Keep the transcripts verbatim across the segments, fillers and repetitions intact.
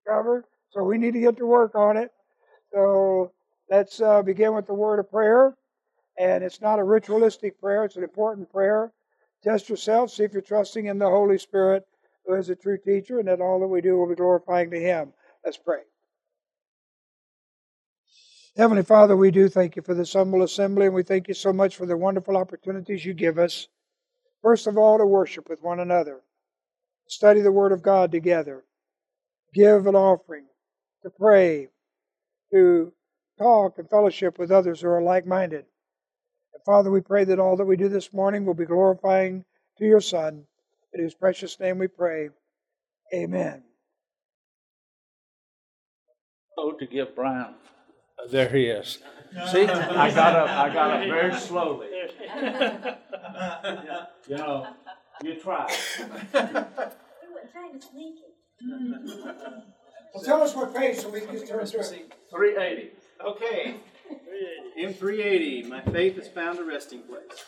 covered. So we need to get to work on it. So let's uh, begin with the word of prayer. And it's not a ritualistic prayer. It's an important prayer. Test yourself. See if you're trusting in the Holy Spirit, who is a true teacher, and that all that we do will be glorifying to Him. Let's pray. Heavenly Father, we do thank you for this humble assembly, and we thank you so much for the wonderful opportunities you give us. First of all, to worship with one another, study the Word of God together, give an offering, to pray, to talk and fellowship with others who are like-minded. And Father, we pray that all that we do this morning will be glorifying to your Son. In whose precious name we pray. Amen. Oh, to give Brian. There he is. See, I got up. I got up very slowly. You know, you try. Well, tell us what page so we can turn to it. three eighty. Okay. In three eighty, my faith has found a resting place.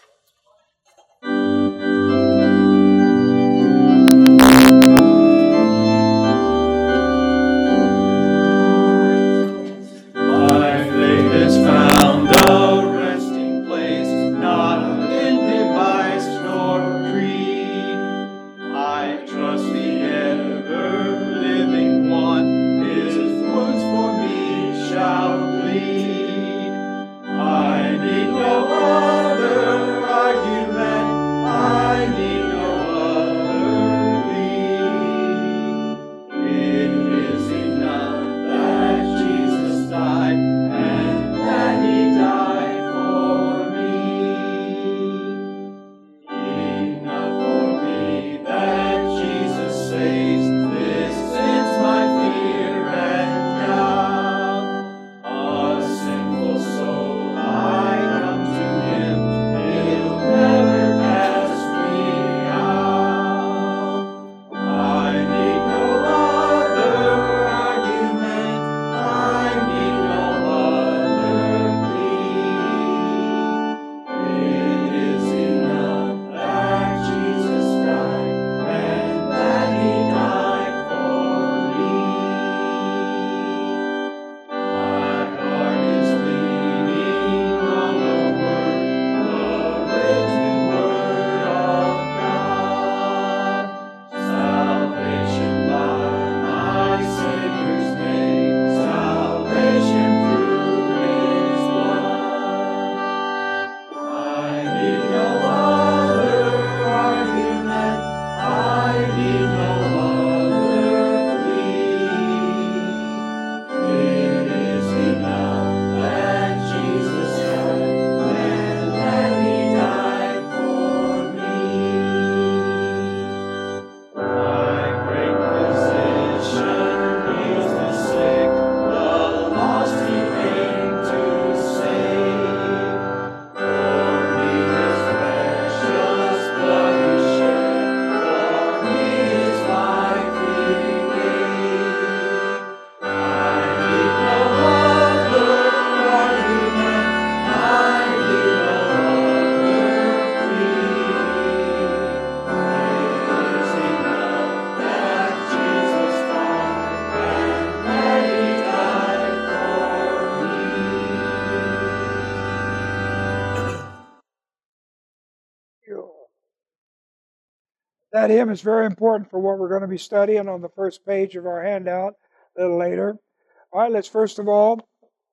That hymn is very important for what we're going to be studying on the first page of our handout a little later. All right, let's first of all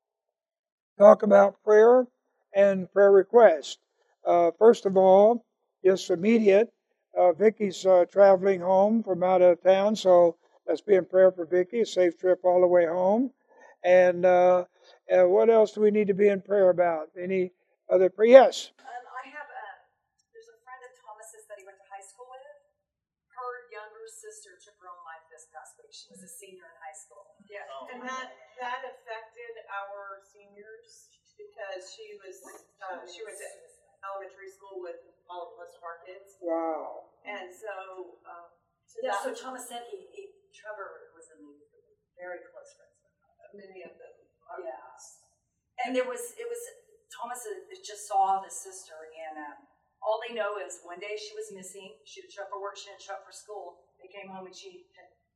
talk about prayer and prayer request. Uh, first of all, just immediate, uh, Vicky's uh, traveling home from out of town, so let's be in prayer for Vicky. A safe trip all the way home. And uh, uh, what else do we need to be in prayer about? Any other prayer? Yes. Um, I have a, there's a friend of Thomas's that he went to high school with. Her younger sister took her own life this past week. She was a senior in high school. Yeah, oh. and that that affected our seniors because she was uh, she went to elementary school with all of most of our kids. Wow. And so, um, so, yeah, so Thomas said he, he Trevor was in the very close friends with her. Many of them. Yes. And there was it was Thomas just saw the sister, and um, all they know is one day she was missing. She didn't show up for work. She didn't show up for school. They came home and she had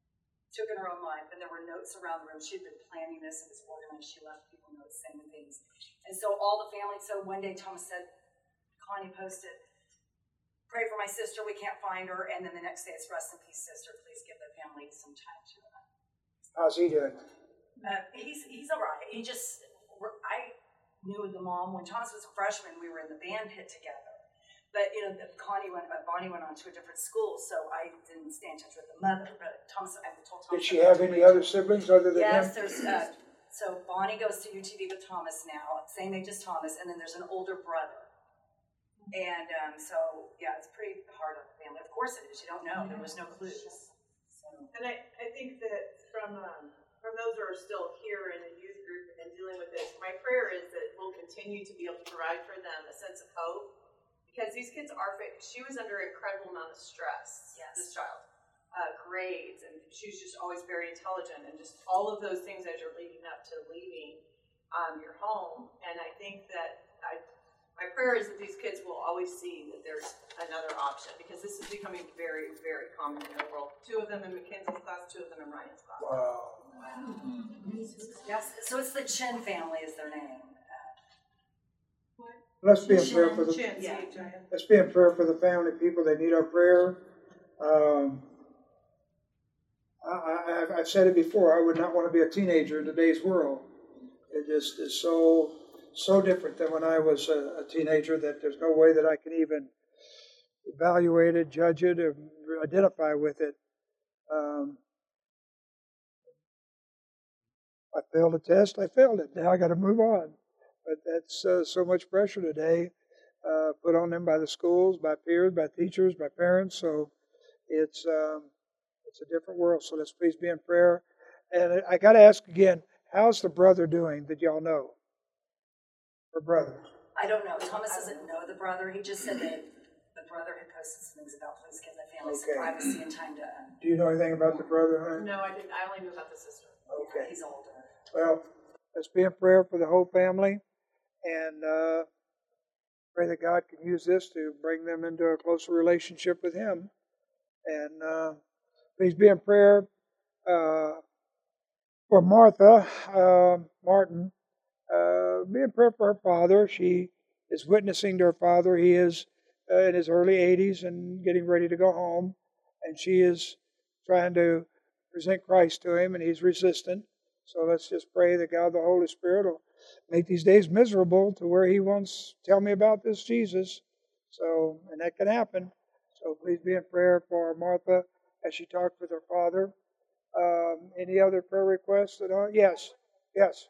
took in her own life, and there were notes around the room. She'd been planning this, it was organized, she left people notes saying things. And so all the family, so one day Thomas said, Connie posted, pray for my sister, we can't find her, and then the next day it's rest in peace, sister, please give the family some time to her. How's he doing? Uh, he's, he's all right. He just, I knew the mom, when Thomas was a freshman, we were in the band pit together. But, you know, Connie went, uh, Bonnie went on to a different school, so I didn't stay in touch with the mother. But Thomas, I told Thomas. Did she have any other siblings other than yes, him? Yes, there's, uh, so Bonnie goes to U T V with Thomas now, same age as Thomas, and then there's an older brother. And um, so, yeah, it's pretty hard on the family. Of course it is, you don't know, there was no clues. So. And I, I think that from, um, from those who are still here in the youth group and dealing with this, my prayer is that we'll continue to be able to provide for them a sense of hope. Because these kids are, she was under an incredible amount of stress, yes. This child. Uh, grades, and she was just always very intelligent, and just all of those things as you're leading up to leaving um, your home. And I think that I, my prayer is that these kids will always see that there's another option, because this is becoming very, very common in the world. Two of them in Mackenzie's class, two of them in Ryan's class. Wow. Wow. Yes, so it's the Chin family is their name. Let's be in prayer for the Yeah. let's be in prayer for the family people. They need our prayer. Um, I, I, I've said it before. I would not want to be a teenager in today's world. It just is so so different than when I was a, a teenager that there's no way that I can even evaluate it, judge it, or identify with it. Um, I failed a test. I failed it. Now I got to move on. But that's uh, so much pressure today, uh, put on them by the schools, by peers, by teachers, by parents. So it's um, it's a different world. So let's please be in prayer. And I got to ask again, how's the brother doing that y'all know? Her brother. I don't know. Thomas doesn't know the brother. He just said that the brother had posted some things about please give the family Okay. some privacy and time to. Um, Do you know anything about the brother, huh? No, I didn't. I only knew about the sister. Okay. He's older. Well, let's be in prayer for the whole family. And uh, pray that God can use this to bring them into a closer relationship with Him. And uh, please be in prayer uh, for Martha uh, Martin. Uh, be in prayer for her father. She is witnessing to her father. He is uh, in his early eighties and getting ready to go home. And she is trying to present Christ to him, and he's resistant. So let's just pray that God the Holy Spirit will make these days miserable to where He wants to tell me about this Jesus. So, and that can happen. So please be in prayer for Martha as she talked with her father. Um, any other prayer requests at all? Yes. Yes.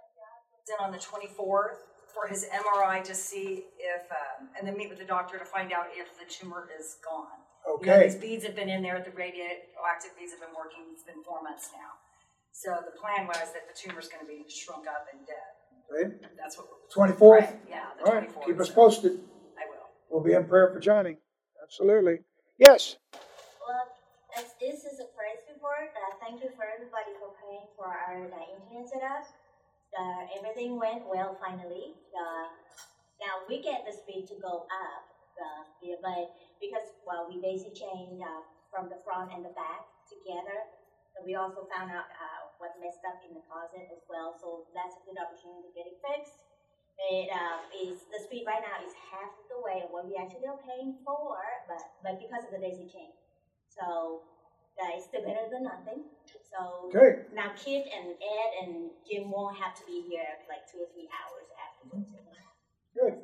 In on the twenty-fourth for his M R I to see if, um, and then meet with the doctor to find out if the tumor is gone. Okay. You know, these beads have been in there. The radioactive beads have been working. It's been four months now. So the plan was that the tumor's going to be shrunk up and dead. Okay. That's what we're twenty-fourth? Right. Yeah, the all right. twenty-fourth. Keep us so posted. I will. We'll be in prayer for Johnny. Absolutely. Yes. Well, as this is a praise report, uh, thank you for everybody for praying for our uh, interns at us. Uh, everything went well finally. Uh, now we get the speed to go up, uh, yeah, but because, well, we basically changed uh, from the front and the back together. So we also found out uh, what messed up in the closet as well. So that's a good opportunity to get it fixed. It uh, is the speed right now is half of the way of what we actually are paying for, but but because of the daisy chain, so uh, it's still better than nothing. So Okay. now Kit and Ed and Jim won't have to be here like two or three hours afterwards. Good.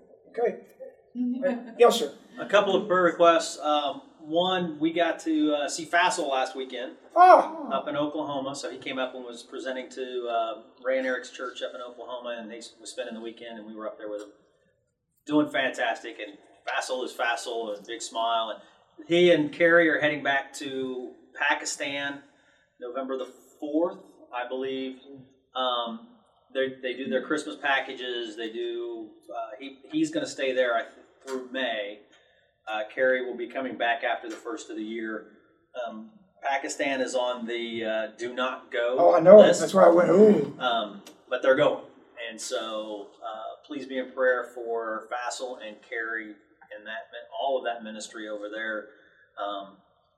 Okay. Yes, sir. A couple of prayer requests. Um, one, we got to uh, see Fassel last weekend Ah. up in Oklahoma. So he came up and was presenting to uh, Ray and Eric's church up in Oklahoma, and they was spending the weekend, and we were up there with him, doing fantastic. And Fassel is Fassel, a big smile. And he and Carrie are heading back to Pakistan November the fourth, I believe. Um, they they do their Christmas packages. They do. Uh, he he's going to stay there I, through May. Uh, Carrie will be coming back after the first of the year. Um, Pakistan is on the uh, do not go Oh, I know. list. That's why I went, ooh. Um, but they're going. And so uh, please be in prayer for Fassel and Carrie and that all of that ministry over there. Um,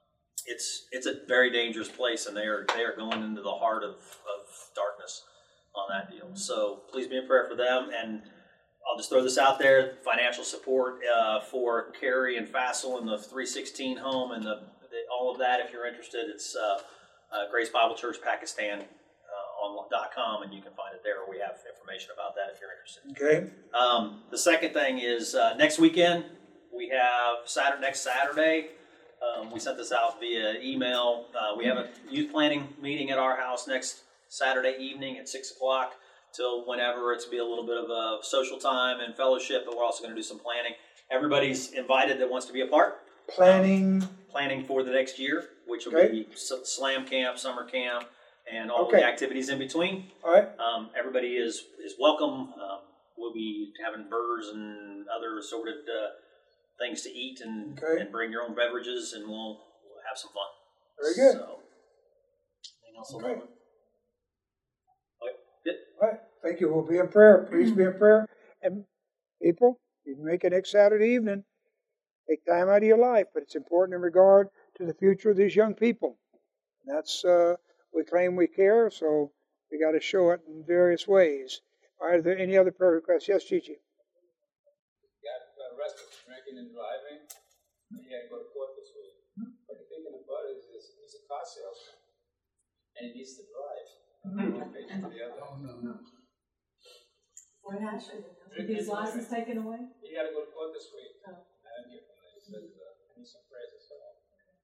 it's it's a very dangerous place, and they are they are going into the heart of, of darkness on that deal. So please be in prayer for them. And I'll just throw this out there: financial support uh, for Carrie and Fassel and the three sixteen home and the, the all of that. If you're interested, it's uh, uh, Grace Bible Church Pakistan uh, on dot com, and you can find it there. We have information about that if you're interested. Okay. Um, the second thing is uh, next weekend we have Saturday next Saturday. Um, we sent this out via email. Uh, we have a youth planning meeting at our house next Saturday evening at six o'clock till whenever. It's be a little bit of a social time and fellowship, but we're also going to do some planning. Everybody's invited that wants to be a part. Planning. Planning for the next year, which will Okay. be slam camp, summer camp, and all Okay. of the activities in between. All right. Um, everybody is is welcome. Um, we'll be having burgers and other assorted uh, things to eat, and, Okay. and bring your own beverages, and we'll, we'll have some fun. Very good. So, anything else on Okay. that one? Okay. Good. All right. Thank you. We'll be in prayer. Please be in prayer. And people, you can make it next Saturday evening. Take time out of your life, but it's important in regard to the future of these young people. And that's, uh, we claim we care, so we got to show it in various ways. Are there any other prayer requests? Yes, Chichi. Got arrested for drinking and driving. He had to go to court this week. But the thing about it is, he's a car salesman, and he needs to drive. One page to the other. Oh, no, no. What happened? Did his license taken away? He had to go to court this week. Oh. I didn't hear from him. He said, uh, I need some prayers as well.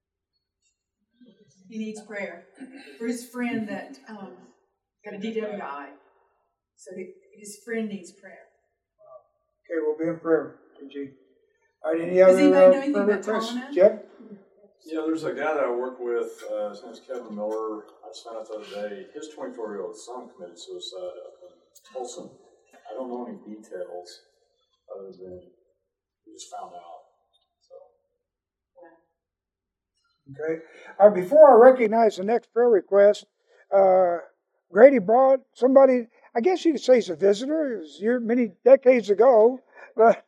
He needs prayer for his friend that um, got a D W I. So he, his friend needs prayer. Okay, we'll be in prayer, Chichi. All right, any Does other anybody know uh, anything prayer about requests? Tallinn? Jeff? Yeah, there's a guy that I work with, uh, his name's Kevin Miller. I just found out the other day, his twenty-four-year-old son committed suicide up in Tulsa. I don't know any details other than we just found out. So. Okay. Uh, before I recognize the next prayer request, uh, Grady brought somebody, I guess you could say he's a visitor. It was year, many decades ago. But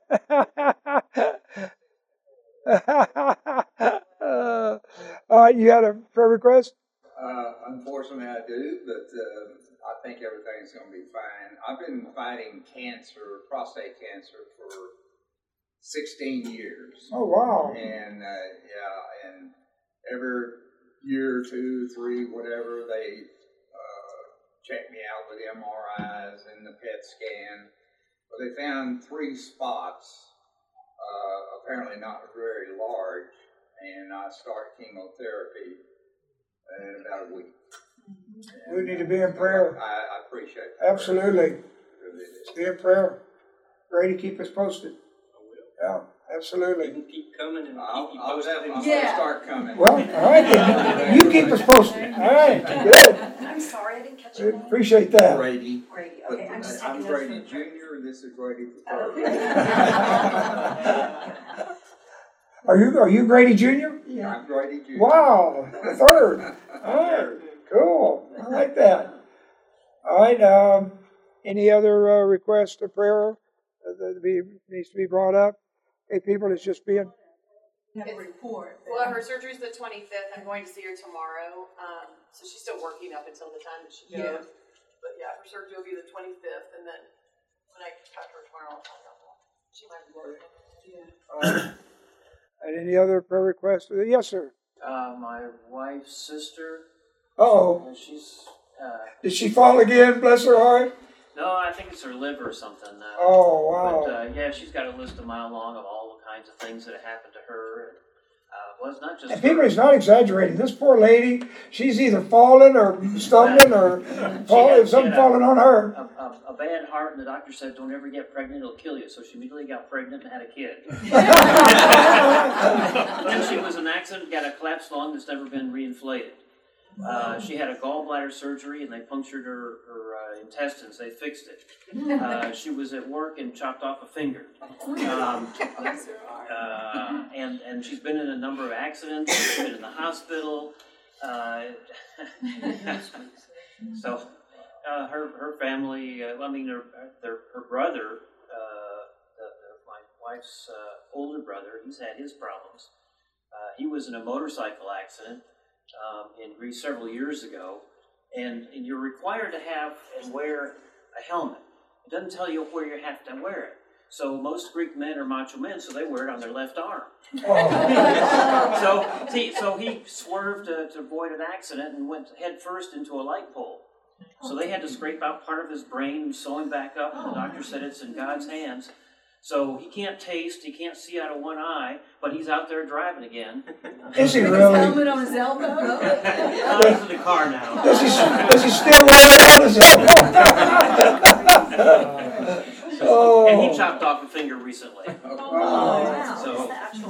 uh, uh, you had a prayer request? Uh, unfortunately, I do, but uh, I think everything's going to be fine. I've been fighting cancer, prostate cancer, for sixteen years. Oh, wow. And, uh, yeah, and every year, two, three, whatever, they uh, check me out with M R Is and the P E T scan. But they found three spots, uh, apparently not very large, and I start chemotherapy in about a week. We And, need to be in prayer. I, I appreciate that. Absolutely. Really do. Be in prayer. Grady, keep us posted. Yeah, absolutely. You can keep coming and I'll, keep you I'll posted. definitely Yeah. start coming. Well, all right then. You keep us posted. All right, good. I'm sorry, I didn't catch We your name. appreciate that. Brady. Brady, But okay, I'm just I'm taking notes Brady for- Junior and this is Brady the Okay. third. Are you are you Grady Junior? I'm Brady Junior Wow, the third. All right, cool. I like that. All right. Um, any other uh, requests or prayer that be, needs to be brought up? Hey, people, it's just being. Have a report. Well, her surgery's the twenty-fifth. I'm going to see her tomorrow. Um, so she's still working up until the time that she goes. Yeah. But yeah, her surgery will be the twenty-fifth, and then when I talk to her tomorrow, I'll find out more. She might be working. Yeah. Uh, and any other prayer requests? Yes, sir. Uh, my wife's sister. Uh-oh. uh, She's. Uh, Did she fall again? Bless her heart. no, I think it's her liver or something. Uh, Oh, wow. But uh, yeah, she's got a list a mile long of all the kinds of things that have happened to her. And, uh, well, it's not just. And people, her. he's not exaggerating. This poor lady, she's either falling or stumbling or falling, had- she something had a- falling on her. A, a, a bad heart, and the doctor said, "Don't ever get pregnant; it'll kill you." So she immediately got pregnant and had a kid. Then she was in an accident, got a collapsed lung that's never been reinflated. Uh, she had a gallbladder surgery, and they punctured her, her uh, intestines. They fixed it. Uh, she was at work and chopped off a finger. Um, uh, and and she's been in a number of accidents. She's been in the hospital. Uh, so uh, her her family. Uh, I mean, her her, her brother, uh, the, the, my wife's uh, older brother. He's had his problems. Uh, he was in a motorcycle accident um, in Greece several years ago, and, and you're required to have and wear a helmet. It doesn't tell you where you have to wear it. So most Greek men are macho men, so they wear it on their left arm. so, see, so he swerved to, to avoid an accident and went head first into a light pole. So they had to scrape out part of his brain and sew him back up, and the doctor said it's in God's hands. So he can't taste, he can't see out of one eye, but he's out there driving again. Is he With really? his helmet on his elbow. Oh, he's in the car now. Does he, does he still wear it on his elbow? Oh. And he chopped off a finger recently. Wow. So,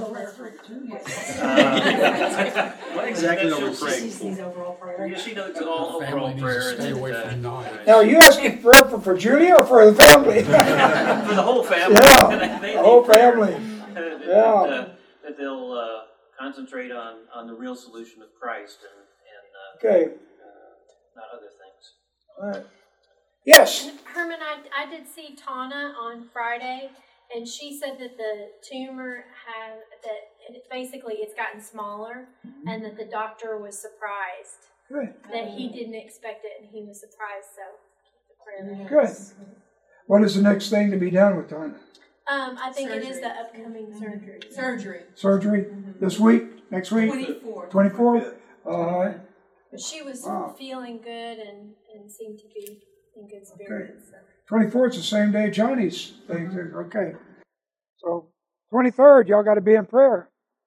Uh, what exactly are we She'll- praying She's for? these overall prayer. Yeah, she knows all The overall family needs prayer. to stay and, away uh, from knives. Now, are you asking prayer for, for Julia or for the family? For the whole family. Yeah, They the whole need prayer. family. Uh, that, Yeah. uh, that they'll uh, concentrate on, on the real solution of Christ and, and Okay. uh, uh, not other things. All right. Yes. Herman, I, I did see Tana on Friday, and she said that the tumor had, that it, basically it's gotten smaller, and that the doctor was surprised. Good. That he didn't expect it, and he was surprised, so keep the prayer. Good. What is the next thing to be done with Tanya? Um, I think it is Surgery. the upcoming surgery. Surgery. Surgery this week? Next week? Twenty-four. twenty-fourth? All right. But she was Wow. feeling good and, and seemed to be in good spirits. So. twenty-fourth is the same day Johnny's thing. Okay. So, twenty-third, y'all got to be in prayer.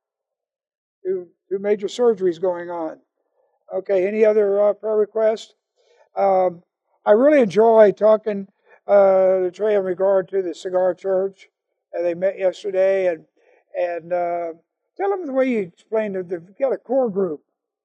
Two, two major surgeries going on. Okay, any other uh, prayer requests? Um, I really enjoy talking uh, to Trey in regard to the Cigar Church. Uh, they met yesterday, and and uh, tell them the way you explained it. They've got a core group.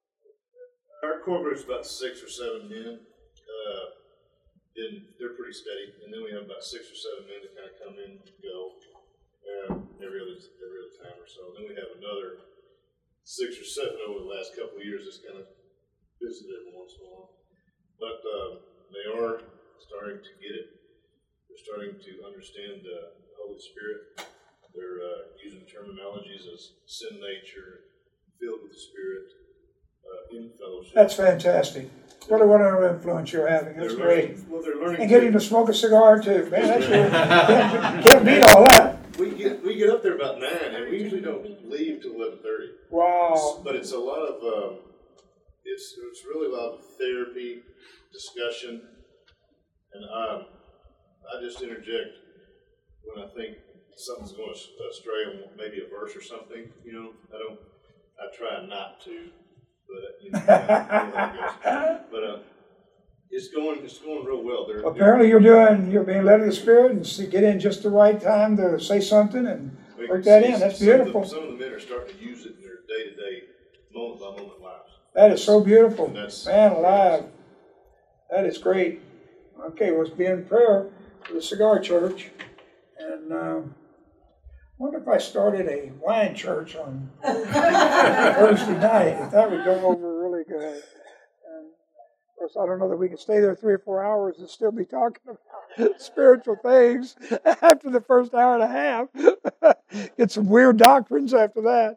Our core group's about six or seven men. Uh, and they're pretty steady. And then we have about six or seven men that kind of come in and go uh, every other every other time or so. Then we have another six or seven over the last couple of years that's kind of visited every once in a while. But um, they are starting to get it. They're starting to understand the Holy Spirit. They're uh, using terminologies as sin nature, filled with the Spirit, uh, in fellowship. That's fantastic. What a wonderful influence you're having. That's They're great. learning- Well, they're learning. And get him to smoke a cigar too. Man, that's really, can't, can't beat all that. We get we get up there about nine, and we usually don't leave till eleven thirty. Wow. But it's a lot of um, it's it's really a lot of therapy, discussion, and um, I just interject when I think something's going astray on maybe a verse or something. You know, I don't. I try not to, but you know, how it goes. But uh, it's going it's going real well. They're, Apparently, you're doing. You're being led of the Spirit, and see, get in just the right time to say something and we work can that see in. That's some of the- beautiful. Some of the men are starting to use it in their day to day, moment by moment lives. That is so beautiful. And that's- Man alive. That is great. Okay, well, let's be in prayer for the Cigar Church. And um, I wonder if I started a wine church on Thursday night, if that would go over really good. And of course, I don't know that we could stay there three or four hours and still be talking about spiritual things after the first hour and a half. Get some weird doctrines after that.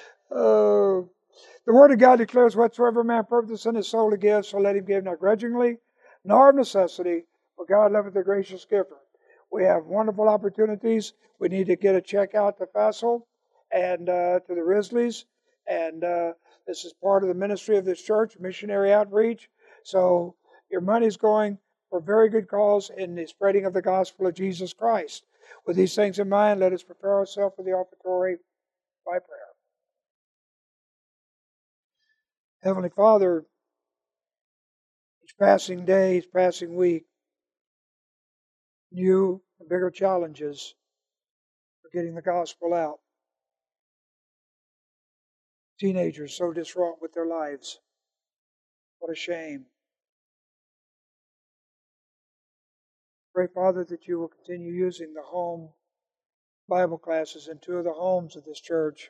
Uh, the Word of God declares, whatsoever man purpose in his soul to give, so let him give not grudgingly, nor of necessity, for God loveth the gracious giver. We have wonderful opportunities. We need to get a check out to Fassel and uh, to the Risleys. And uh, this is part of the ministry of this church, missionary outreach. So your money's going for a very good cause in the spreading of the gospel of Jesus Christ. With these things in mind, let us prepare ourselves for the offertory by prayer. Heavenly Father, each passing day, each passing week, new and bigger challenges for getting the gospel out. Teenagers so distraught with their lives. What a shame. Pray, Father, that you will continue using the home Bible classes in two of the homes of this church.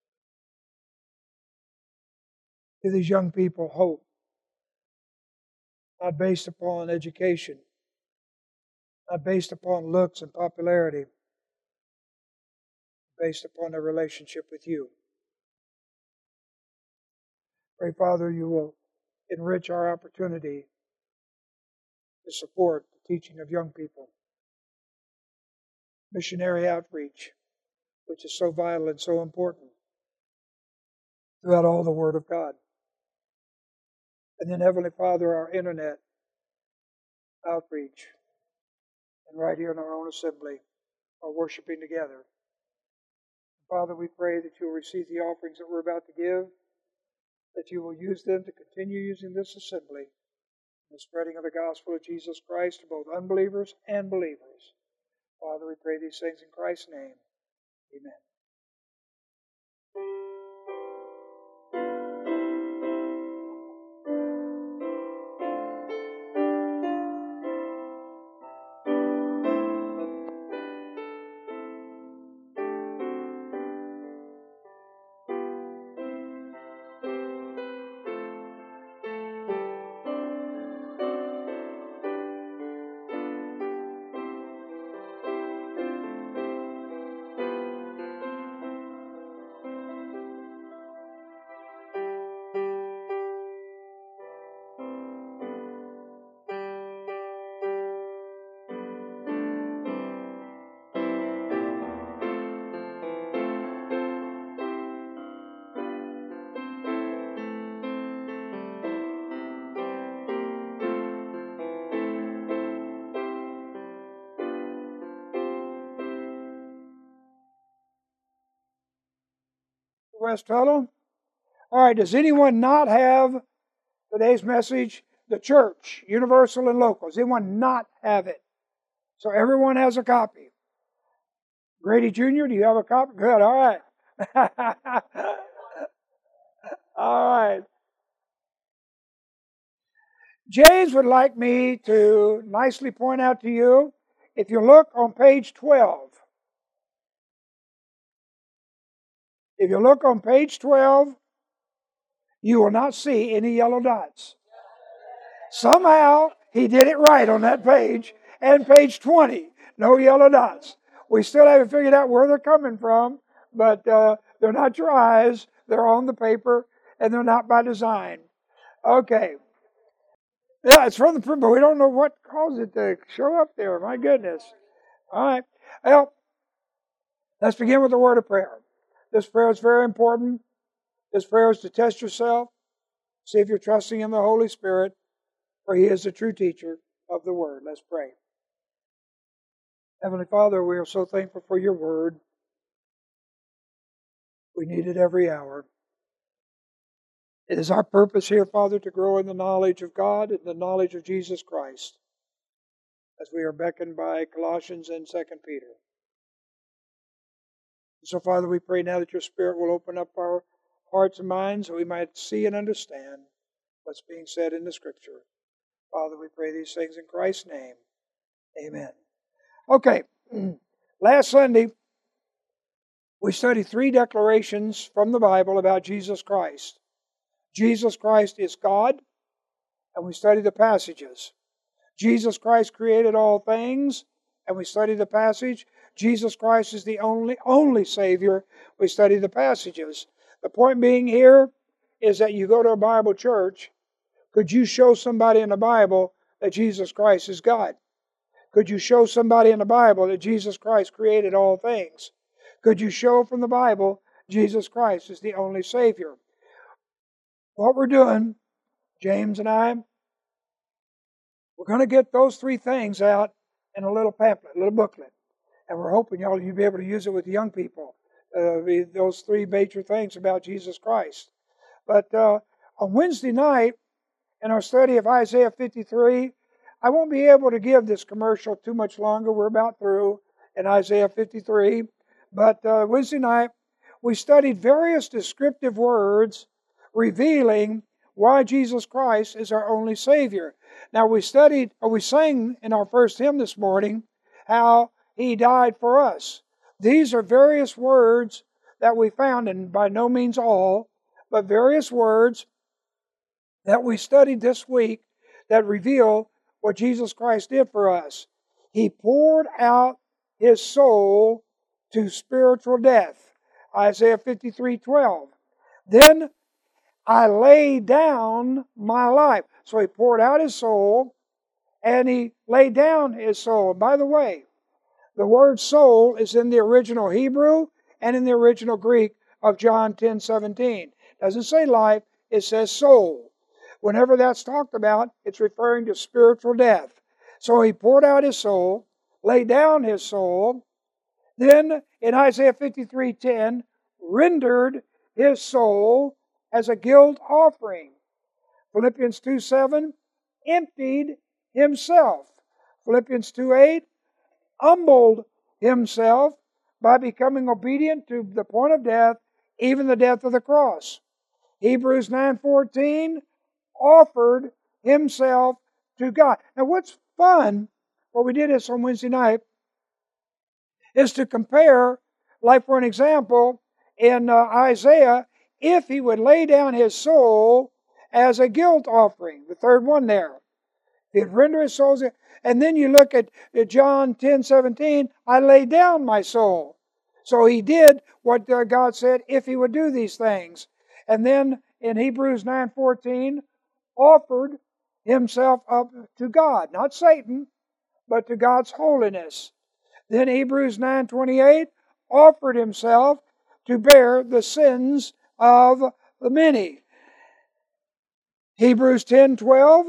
Give these young people hope, not based upon education, not based upon looks and popularity, based upon their relationship with you. Pray, Father, you will enrich our opportunity to support the teaching of young people. Missionary outreach, which is so vital and so important throughout all the Word of God. And then, Heavenly Father, our internet outreach, and right here in our own assembly, our worshiping together. Father, we pray that you will receive the offerings that we're about to give, that you will use them to continue using this assembly in the spreading of the gospel of Jesus Christ to both unbelievers and believers. Father, we pray these things in Christ's name. Amen. West Fellow. All right, does anyone not have today's message, the church, universal and local? Does anyone not have it? So everyone has a copy. Grady Junior, do you have a copy? Good, all right. All right. James would like me to nicely point out to you, if you look on page twelve, if you look on page twelve, you will not see any yellow dots. Somehow, he did it right on that page. And page twenty, no yellow dots. We still haven't figured out where they're coming from, but uh, they're not your eyes. They're on the paper, and they're not by design. Okay. Yeah, it's from the print, but we don't know what caused it to show up there. My goodness. All right. Well, let's begin with a word of prayer. This prayer is very important. This prayer is to test yourself, see if you're trusting in the Holy Spirit, for He is the true teacher of the Word. Let's pray. Heavenly Father, we are so thankful for your Word. We need it every hour. It is our purpose here, Father, to grow in the knowledge of God and the knowledge of Jesus Christ, as we are beckoned by Colossians and Second Peter. So, Father, we pray now that your Spirit will open up our hearts and minds so we might see and understand what's being said in the Scripture. Father, we pray these things in Christ's name. Amen. Okay, last Sunday, we studied three declarations from the Bible about Jesus Christ. Jesus Christ is God, and we studied the passages. Jesus Christ created all things, and we studied the passage. Jesus Christ is the only, only Savior. We study the passages. The point being here is that you go to a Bible church. Could you show somebody in the Bible that Jesus Christ is God? Could you show somebody in the Bible that Jesus Christ created all things? Could you show from the Bible Jesus Christ is the only Savior? What we're doing, James and I, we're going to get those three things out in a little pamphlet, a little booklet. And we're hoping y'all you'll be able to use it with young people. Uh, those three major things about Jesus Christ. But uh, on Wednesday night, in our study of Isaiah fifty-three, I won't be able to give this commercial too much longer. We're about through in Isaiah fifty-three. But uh, Wednesday night, we studied various descriptive words revealing why Jesus Christ is our only Savior. Now we studied, or we sang in our first hymn this morning, how He died for us. These are various words that we found, and by no means all, but various words that we studied this week that reveal what Jesus Christ did for us. He poured out His soul to spiritual death. Isaiah fifty-three twelve. Then I lay down my life. So he poured out his soul, and he laid down his soul. By the way, the word soul is in the original Hebrew and in the original Greek of John ten seventeen. It doesn't say life, it says soul. Whenever that's talked about, it's referring to spiritual death. So he poured out his soul, laid down his soul, then in Isaiah fifty-three ten, rendered his soul as a guilt offering. Philippians two seven, emptied himself. Philippians two eight, humbled himself by becoming obedient to the point of death, even the death of the cross. Hebrews nine fourteen, offered himself to God. Now what's fun, what we did this on Wednesday night, is to compare, like for an example, in uh, Isaiah, if he would lay down his soul as a guilt offering, the third one there. He'd render his soul, and then you look at John ten seventeen, I lay down my soul. So he did what uh, God said if he would do these things. And then in Hebrews nine fourteen, offered himself up to God, not Satan, but to God's holiness. Then Hebrews nine twenty-eight, offered himself to bear the sins of the many. Hebrews ten twelve,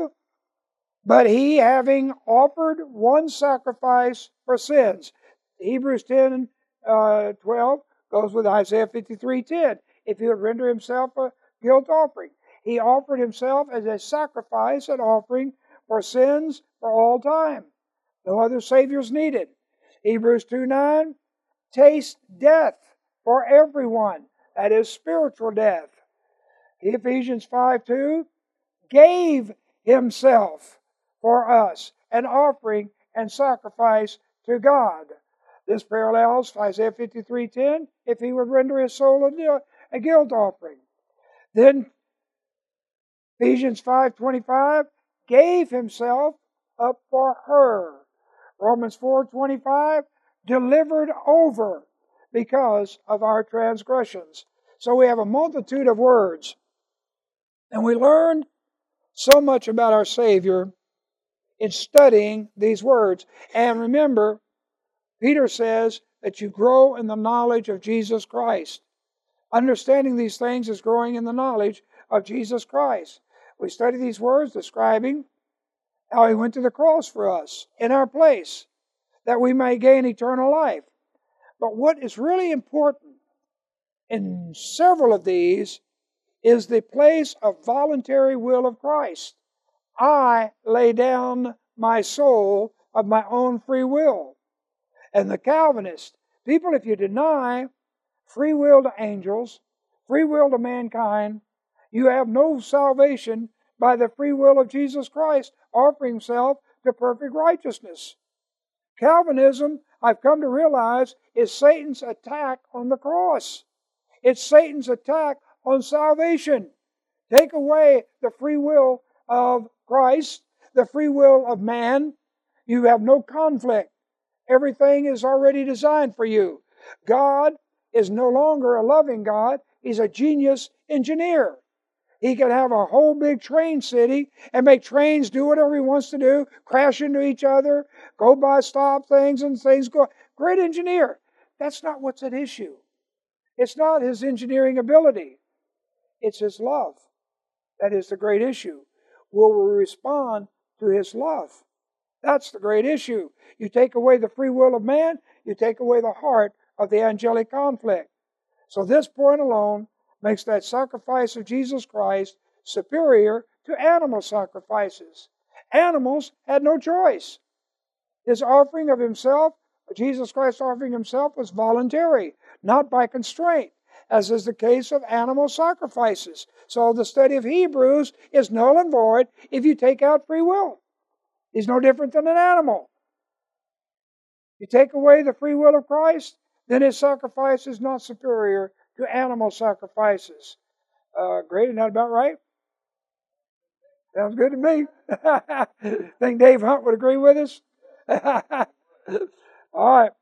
but he having offered one sacrifice for sins. Hebrews ten twelve goes with Isaiah fifty-three ten. If he would render himself a guilt offering. He offered himself as a sacrifice and offering for sins for all time. No other Saviors needed. Hebrews two nine, taste death for everyone. That is spiritual death. Ephesians five two, gave himself for us, an offering and sacrifice to God. This parallels Isaiah fifty-three ten, if he would render his soul a guilt offering. Then Ephesians five twenty-five, gave himself up for her. Romans four twenty-five, delivered over because of our transgressions. So we have a multitude of words. And we learned so much about our Savior in studying these words. And remember, Peter says that you grow in the knowledge of Jesus Christ. Understanding these things is growing in the knowledge of Jesus Christ. We study these words describing how He went to the cross for us in our place, that we may gain eternal life. But what is really important in several of these is the place of voluntary will of Christ. I lay down my soul of my own free will. And the Calvinists, people, if you deny free will to angels, free will to mankind, you have no salvation by the free will of Jesus Christ offering Himself to perfect righteousness. Calvinism, I've come to realize, is Satan's attack on the cross. It's Satan's attack on salvation. Take away the free will of Christ, the free will of man, you have no conflict. Everything is already designed for you. God is no longer a loving God. He's a genius engineer. He can have a whole big train city and make trains do whatever He wants to do, crash into each other, go by stop things and things go. Great engineer. That's not what's at issue. It's not His engineering ability. It's His love. That is the great issue. Will we respond to His love? That's the great issue. You take away the free will of man, you take away the heart of the angelic conflict. So this point alone makes that sacrifice of Jesus Christ superior to animal sacrifices. Animals had no choice. His offering of Himself, Jesus Christ's offering Himself, was voluntary, not by constraint, as is the case of animal sacrifices. So the study of Hebrews is null and void if you take out free will. He's no different than an animal. You take away the free will of Christ, then His sacrifice is not superior to animal sacrifices. Uh, great, isn't that about right? Sounds good to me. Think Dave Hunt would agree with us? All right.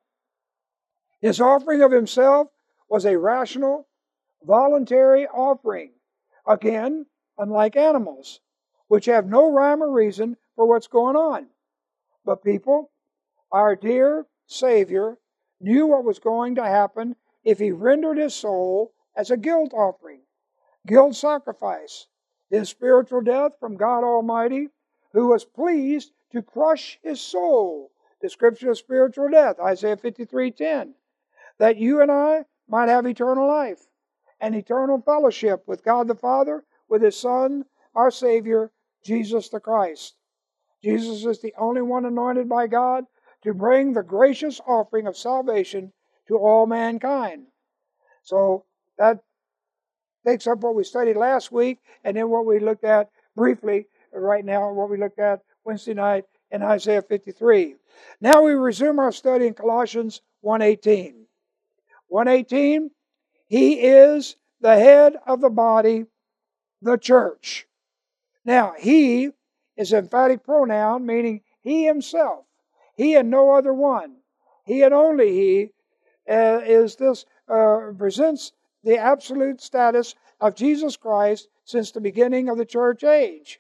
His offering of Himself was a rational, voluntary offering. Again, unlike animals, which have no rhyme or reason for what's going on. But people, our dear Savior knew what was going to happen if He rendered His soul as a guilt offering, guilt sacrifice, His spiritual death from God Almighty, who was pleased to crush His soul. Description of spiritual death, Isaiah fifty-three ten. That you and I might have eternal life and eternal fellowship with God the Father, with His Son, our Savior, Jesus the Christ. Jesus is the only one anointed by God to bring the gracious offering of salvation to all mankind. So that takes up what we studied last week, and then what we looked at briefly right now, what we looked at Wednesday night in Isaiah fifty-three. Now we resume our study in Colossians one eighteen. one eighteen, He is the head of the body, the church. Now, He is emphatic pronoun, meaning He Himself. He and no other one. He and only He uh, is this uh, presents the absolute status of Jesus Christ since the beginning of the church age.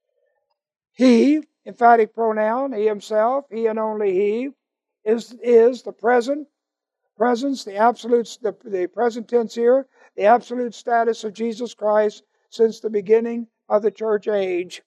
He, emphatic pronoun, He Himself, He and only He, is, is the present presence, the absolute, the, the present tense here, the absolute status of Jesus Christ since the beginning of the church age.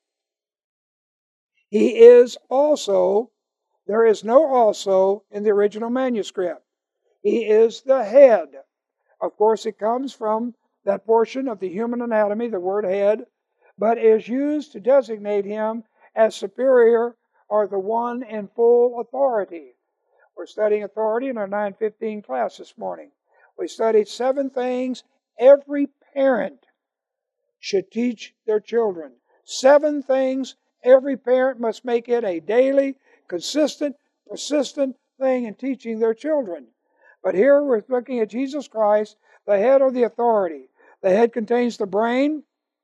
He is also, there is no also in the original manuscript. He is the head. Of course, it comes from that portion of the human anatomy, the word head, but is used to designate Him as superior or the one in full authority. We're studying authority in our nine fifteen class this morning. We studied seven things every parent should teach their children. Seven things every parent must make it a daily, consistent, persistent thing in teaching their children. But here we're looking at Jesus Christ, the head of the authority. The head contains the brain,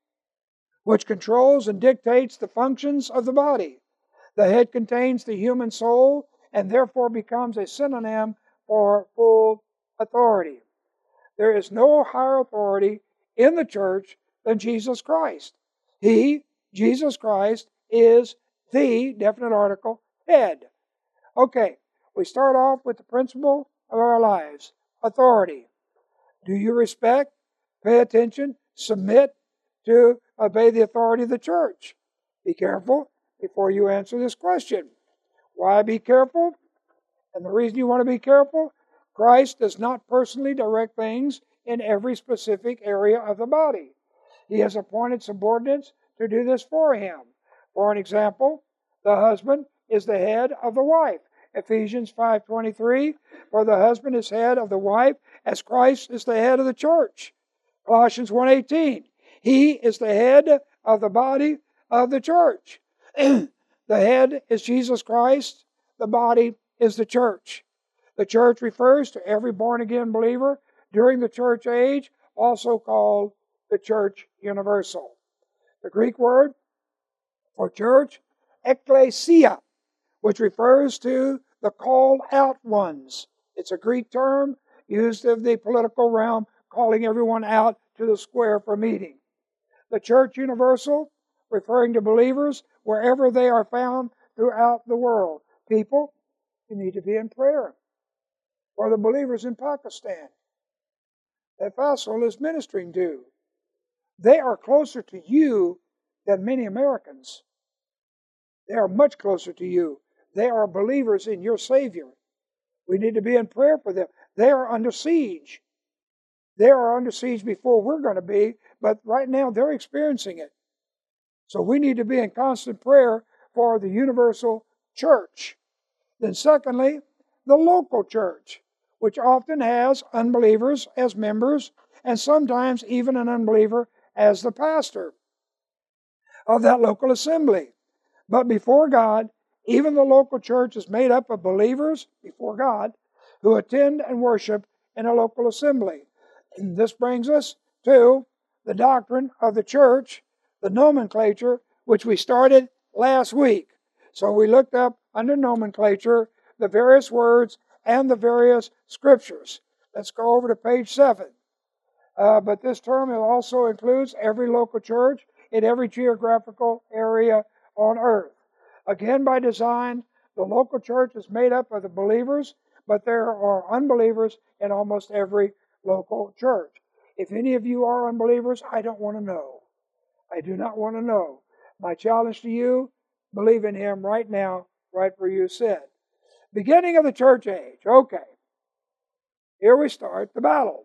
which controls and dictates the functions of the body. The head contains the human soul, and therefore becomes a synonym for full authority. There is no higher authority in the church than Jesus Christ. He, Jesus Christ, is the, definite article, head. Okay, we start off with the principle of our lives, authority. Do you respect, pay attention, submit to obey the authority of the church? Be careful before you answer this question. Why be careful? And the reason you want to be careful, Christ does not personally direct things in every specific area of the body. He has appointed subordinates to do this for Him. For an example, the husband is the head of the wife. Ephesians five twenty-three, for the husband is head of the wife, as Christ is the head of the church. Colossians one eighteen, He is the head of the body of the church. The head is Jesus Christ. The body is the church. The church refers to every born-again believer during the church age, also called the church universal. The Greek word for church, ekklesia, which refers to the called out ones. It's a Greek term used in the political realm, calling everyone out to the square for meeting. The church universal, referring to believers wherever they are found throughout the world. People, you need to be in prayer for the believers in Pakistan that Faisal is ministering to. They are closer to you than many Americans. They are much closer to you. They are believers in your Savior. We need to be in prayer for them. They are under siege. They are under siege before we're going to be, but right now they're experiencing it. So we need to be in constant prayer for the universal church. Then secondly, the local church, which often has unbelievers as members, and sometimes even an unbeliever as the pastor of that local assembly. But before God, even the local church is made up of believers before God who attend and worship in a local assembly. And this brings us to the doctrine of the church, the nomenclature, which we started last week. So we looked up under nomenclature the various words and the various scriptures. Let's go over to page seven. Uh, but this term also includes every local church in every geographical area on earth. Again, by design, the local church is made up of the believers, but there are unbelievers in almost every local church. If any of you are unbelievers, I don't want to know. I do not want to know. My challenge to you, believe in Him right now, right where you sit. Beginning of the church age. Okay. Here we start the battle.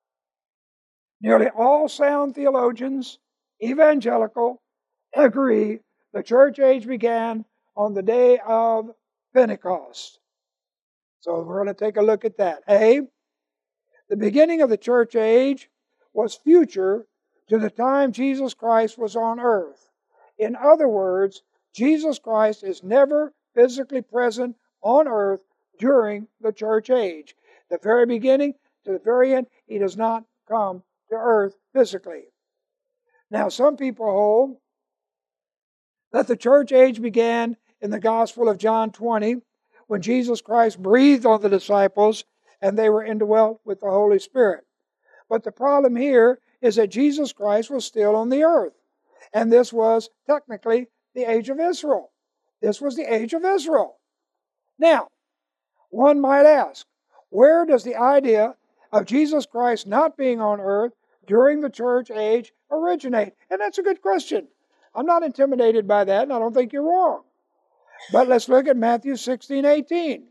Nearly all sound theologians, evangelical, agree the church age began on the day of Pentecost. So we're going to take a look at that. A, the beginning of the church age was future to the time Jesus Christ was on earth. In other words, Jesus Christ is never physically present on earth during the church age. The very beginning to the very end, He does not come to earth physically. Now, some people hold that the church age began in the Gospel of John twenty, when Jesus Christ breathed on the disciples and they were indwelt with the Holy Spirit. But the problem here is that Jesus Christ was still on the earth. And this was technically the age of Israel. This was the age of Israel. Now, one might ask, where does the idea of Jesus Christ not being on earth during the church age originate? And that's a good question. I'm not intimidated by that, and I don't think you're wrong. But let's look at Matthew sixteen eighteen.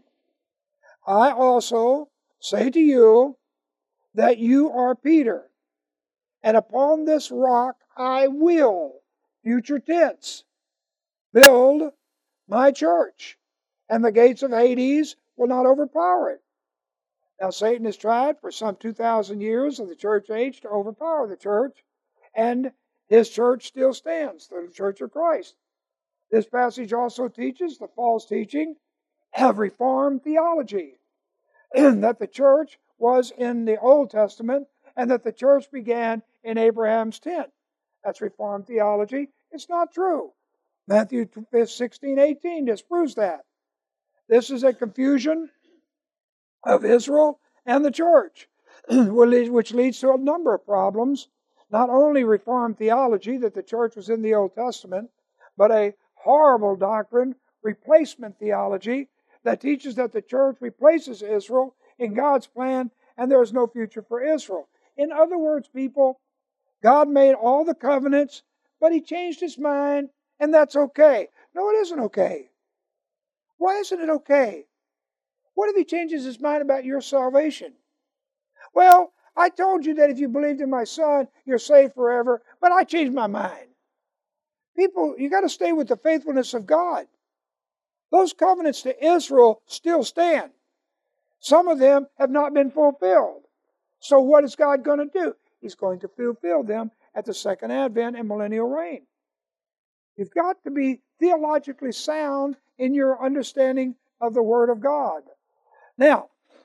I also say to you that you are Peter, and upon this rock I will, future tense, build my church, and the gates of Hades will not overpower it. Now, Satan has tried for some two thousand years of the church age to overpower the church, and his church still stands, the Church of Christ. This passage also teaches the false teaching of Reformed theology, that the church was in the Old Testament and that the church began in Abraham's tent. That's Reformed theology. It's not true. Matthew sixteen eighteen disproves that. This is a confusion of Israel and the church, which leads to a number of problems. Not only Reformed theology that the church was in the Old Testament, but a horrible doctrine, replacement theology, that teaches that the church replaces Israel in God's plan and there is no future for Israel. In other words, people, God made all the covenants, but He changed His mind, and that's okay. No, it isn't okay. Why isn't it okay? What if He changes His mind about your salvation? Well, I told you that if you believed in my Son, you're saved forever, but I changed my mind. People, you got to stay with the faithfulness of God. Those covenants to Israel still stand. Some of them have not been fulfilled. So what is God going to do? He's going to fulfill them at the second advent and millennial reign. You've got to be theologically sound in your understanding of the Word of God. Now,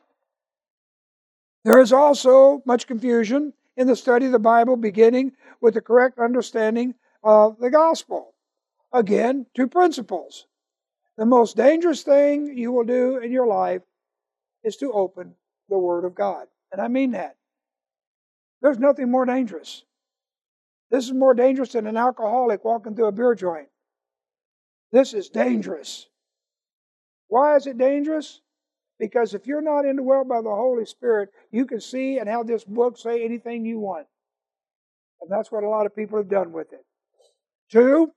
there is also much confusion in the study of the Bible, beginning with the correct understanding of the gospel. Again, two principles. The most dangerous thing you will do in your life is to open the Word of God. And I mean that. There's nothing more dangerous. This is more dangerous than an alcoholic walking through a beer joint. This is dangerous. Why is it dangerous? Because if you're not indwelt by the Holy Spirit, you can see and have this book say anything you want. And that's what a lot of people have done with it. Two,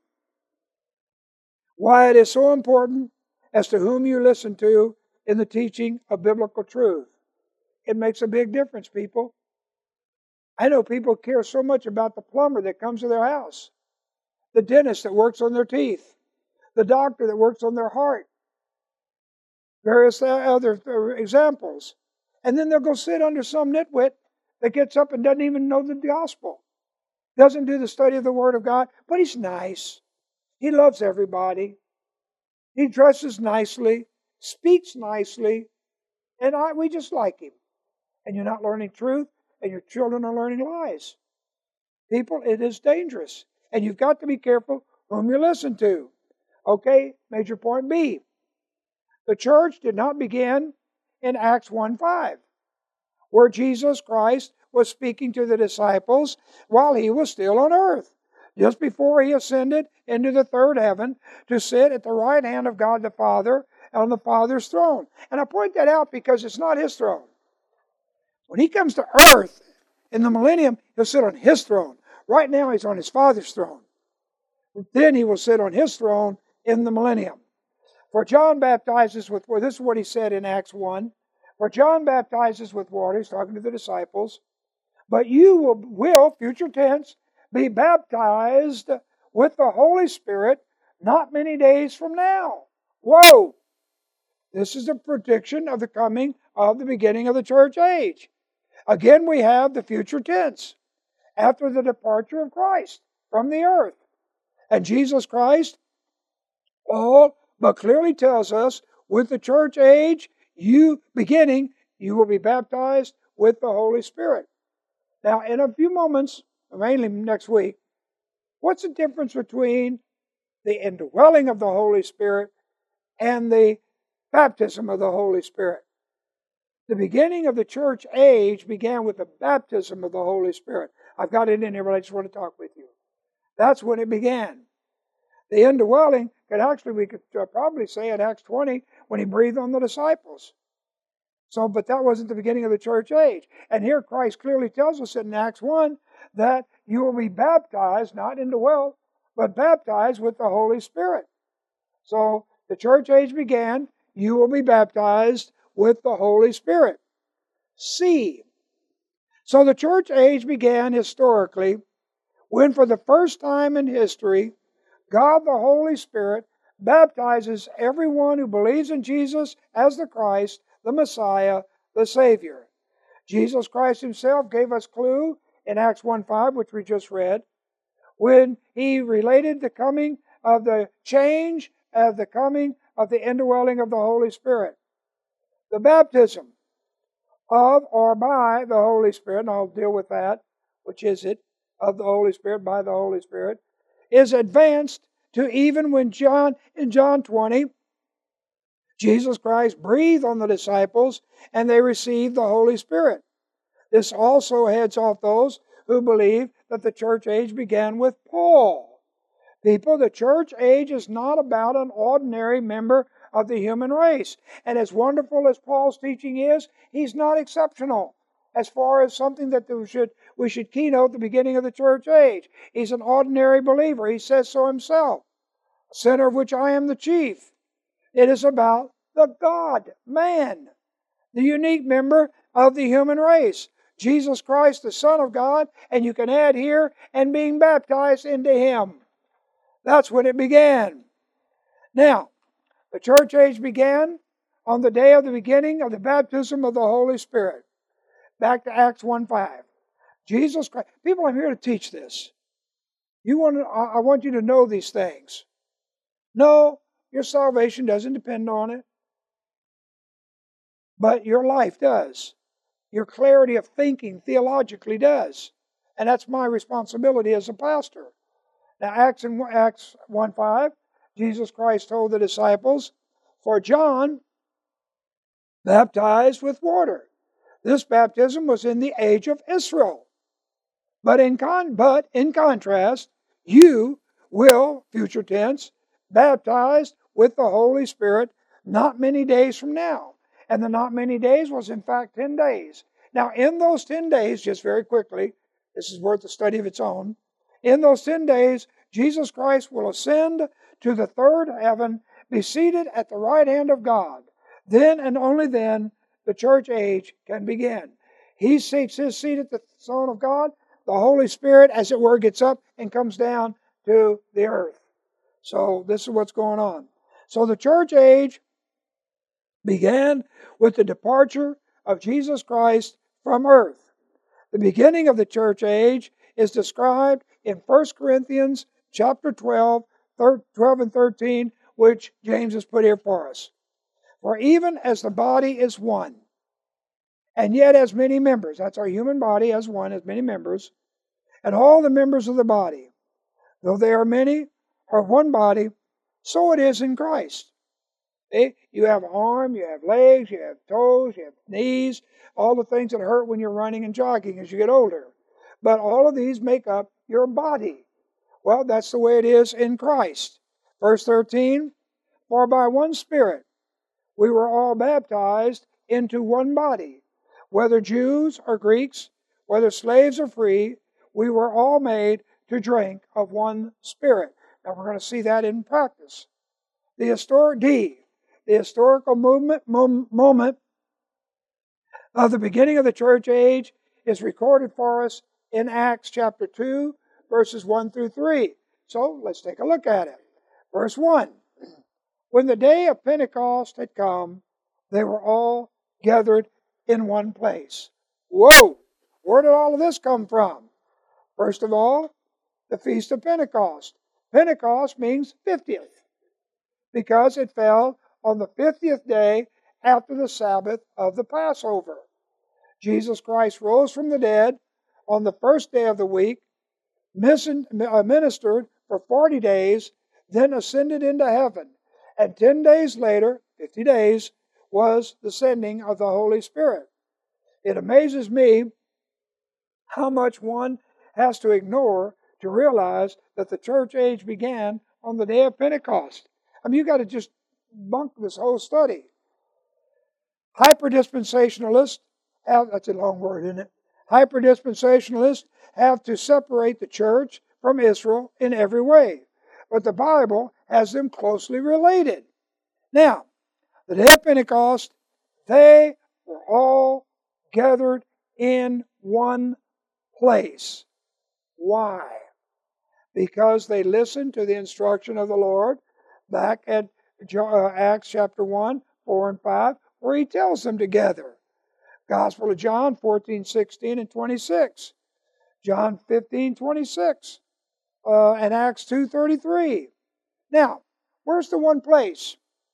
why it is so important as to whom you listen to in the teaching of biblical truth. It makes a big difference, people. I know people care so much about the plumber that comes to their house, the dentist that works on their teeth, the doctor that works on their heart, various other examples. And then they'll go sit under some nitwit that gets up and doesn't even know the gospel, doesn't do the study of the Word of God, but he's nice. He loves everybody. He dresses nicely, speaks nicely, and I, we just like him. And you're not learning truth, and your children are learning lies. People, it is dangerous. And you've got to be careful whom you listen to. Okay, major point B. The church did not begin in Acts one five, where Jesus Christ was speaking to the disciples while he was still on earth, just before he ascended into the third heaven to sit at the right hand of God the Father on the Father's throne. And I point that out because it's not his throne. When he comes to earth in the millennium, he'll sit on his throne. Right now he's on his Father's throne. Then he will sit on his throne in the millennium. For John baptizes with water. This is what he said in Acts one. For John baptizes with water. He's talking to the disciples. But you will, will, future tense, be baptized with the Holy Spirit not many days from now. Whoa! This is a prediction of the coming of the beginning of the church age. Again, we have the future tense. After the departure of Christ from the earth. And Jesus Christ, all but clearly tells us, with the church age, you beginning, you will be baptized with the Holy Spirit. Now, in a few moments, mainly next week, what's the difference between the indwelling of the Holy Spirit and the baptism of the Holy Spirit? The beginning of the church age began with the baptism of the Holy Spirit. I've got it in here, but I just want to talk with you. That's when it began. The indwelling could actually, we could probably say in Acts twenty, when he breathed on the disciples. So, but that wasn't the beginning of the church age. And here Christ clearly tells us in Acts one that you will be baptized, not indwelt, but baptized with the Holy Spirit. So, the church age began, you will be baptized with the Holy Spirit. C. So the church age began historically when for the first time in history, God the Holy Spirit baptizes everyone who believes in Jesus as the Christ, the Messiah, the Savior. Jesus Christ himself gave us clue in Acts one five, which we just read, when he related the coming of the change of the coming of the indwelling of the Holy Spirit. The baptism of or by the Holy Spirit, and I'll deal with that, which is it, of the Holy Spirit, by the Holy Spirit, is advanced to even when John, in John twenty, Jesus Christ breathed on the disciples and they received the Holy Spirit. This also heads off those who believe that the church age began with Paul. People, the church age is not about an ordinary member of the human race. And as wonderful as Paul's teaching is, he's not exceptional as far as something that we should, we should keynote the beginning of the church age. He's an ordinary believer. He says so himself. A sinner of which I am the chief. It is about the God-man, the unique member of the human race. Jesus Christ, the Son of God, and you can add here, and being baptized into Him. That's when it began. Now, the church age began on the day of the beginning of the baptism of the Holy Spirit. Back to Acts one five. Jesus Christ. People, I'm here to teach this. You want to, I want you to know these things. No, your salvation doesn't depend on it. But your life does. Your clarity of thinking theologically does. And that's my responsibility as a pastor. Now, Acts one five, Jesus Christ told the disciples, for John baptized with water. This baptism was in the age of Israel. But in, con- but in contrast, you will, future tense, baptized with the Holy Spirit not many days from now. And the not many days was in fact ten days. Now in those ten days, just very quickly, this is worth a study of its own. In those ten days, Jesus Christ will ascend to the third heaven, be seated at the right hand of God. Then and only then, the church age can begin. He seeks his seat at the throne of God. The Holy Spirit, as it were, gets up and comes down to the earth. So this is what's going on. So the church age began with the departure of Jesus Christ from earth. The beginning of the church age is described in First Corinthians chapter twelve, twelve and thirteen, which James has put here for us. For even as the body is one, and yet has many members, that's our human body as one, has many members, and all the members of the body, though they are many, are one body, so it is in Christ. See? You have an arm, you have legs, you have toes, you have knees, all the things that hurt when you're running and jogging as you get older. But all of these make up your body. Well, that's the way it is in Christ. Verse thirteen, for by one Spirit we were all baptized into one body, whether Jews or Greeks, whether slaves or free, we were all made to drink of one Spirit. Now we're going to see that in practice. The historic D, the historical movement mom, moment of the beginning of the church age is recorded for us in Acts chapter two, verses one through three. So let's take a look at it. Verse one. When the day of Pentecost had come, they were all gathered in one place. Whoa! Where did all of this come from? First of all, the Feast of Pentecost. Pentecost means fiftieth, because it fell on the fiftieth day after the Sabbath of the Passover. Jesus Christ rose from the dead on the first day of the week, ministered for forty days, then ascended into heaven. And ten days later, fifty days, was the sending of the Holy Spirit. It amazes me how much one has to ignore to realize that the church age began on the day of Pentecost. I mean, you got to just bunk this whole study. Hyperdispensationalists have, that's a long word, isn't it? Hyperdispensationalists have to separate the church from Israel in every way. But the Bible has them closely related. Now, the day of Pentecost, they were all gathered in one place. Why? Because they listened to the instruction of the Lord back at Acts chapter one, four, and five, where He tells them to gather. Gospel of John fourteen, sixteen, and twenty-six. John fifteen, twenty-six. Uh, and Acts two, thirty-three. Now, where's the one place?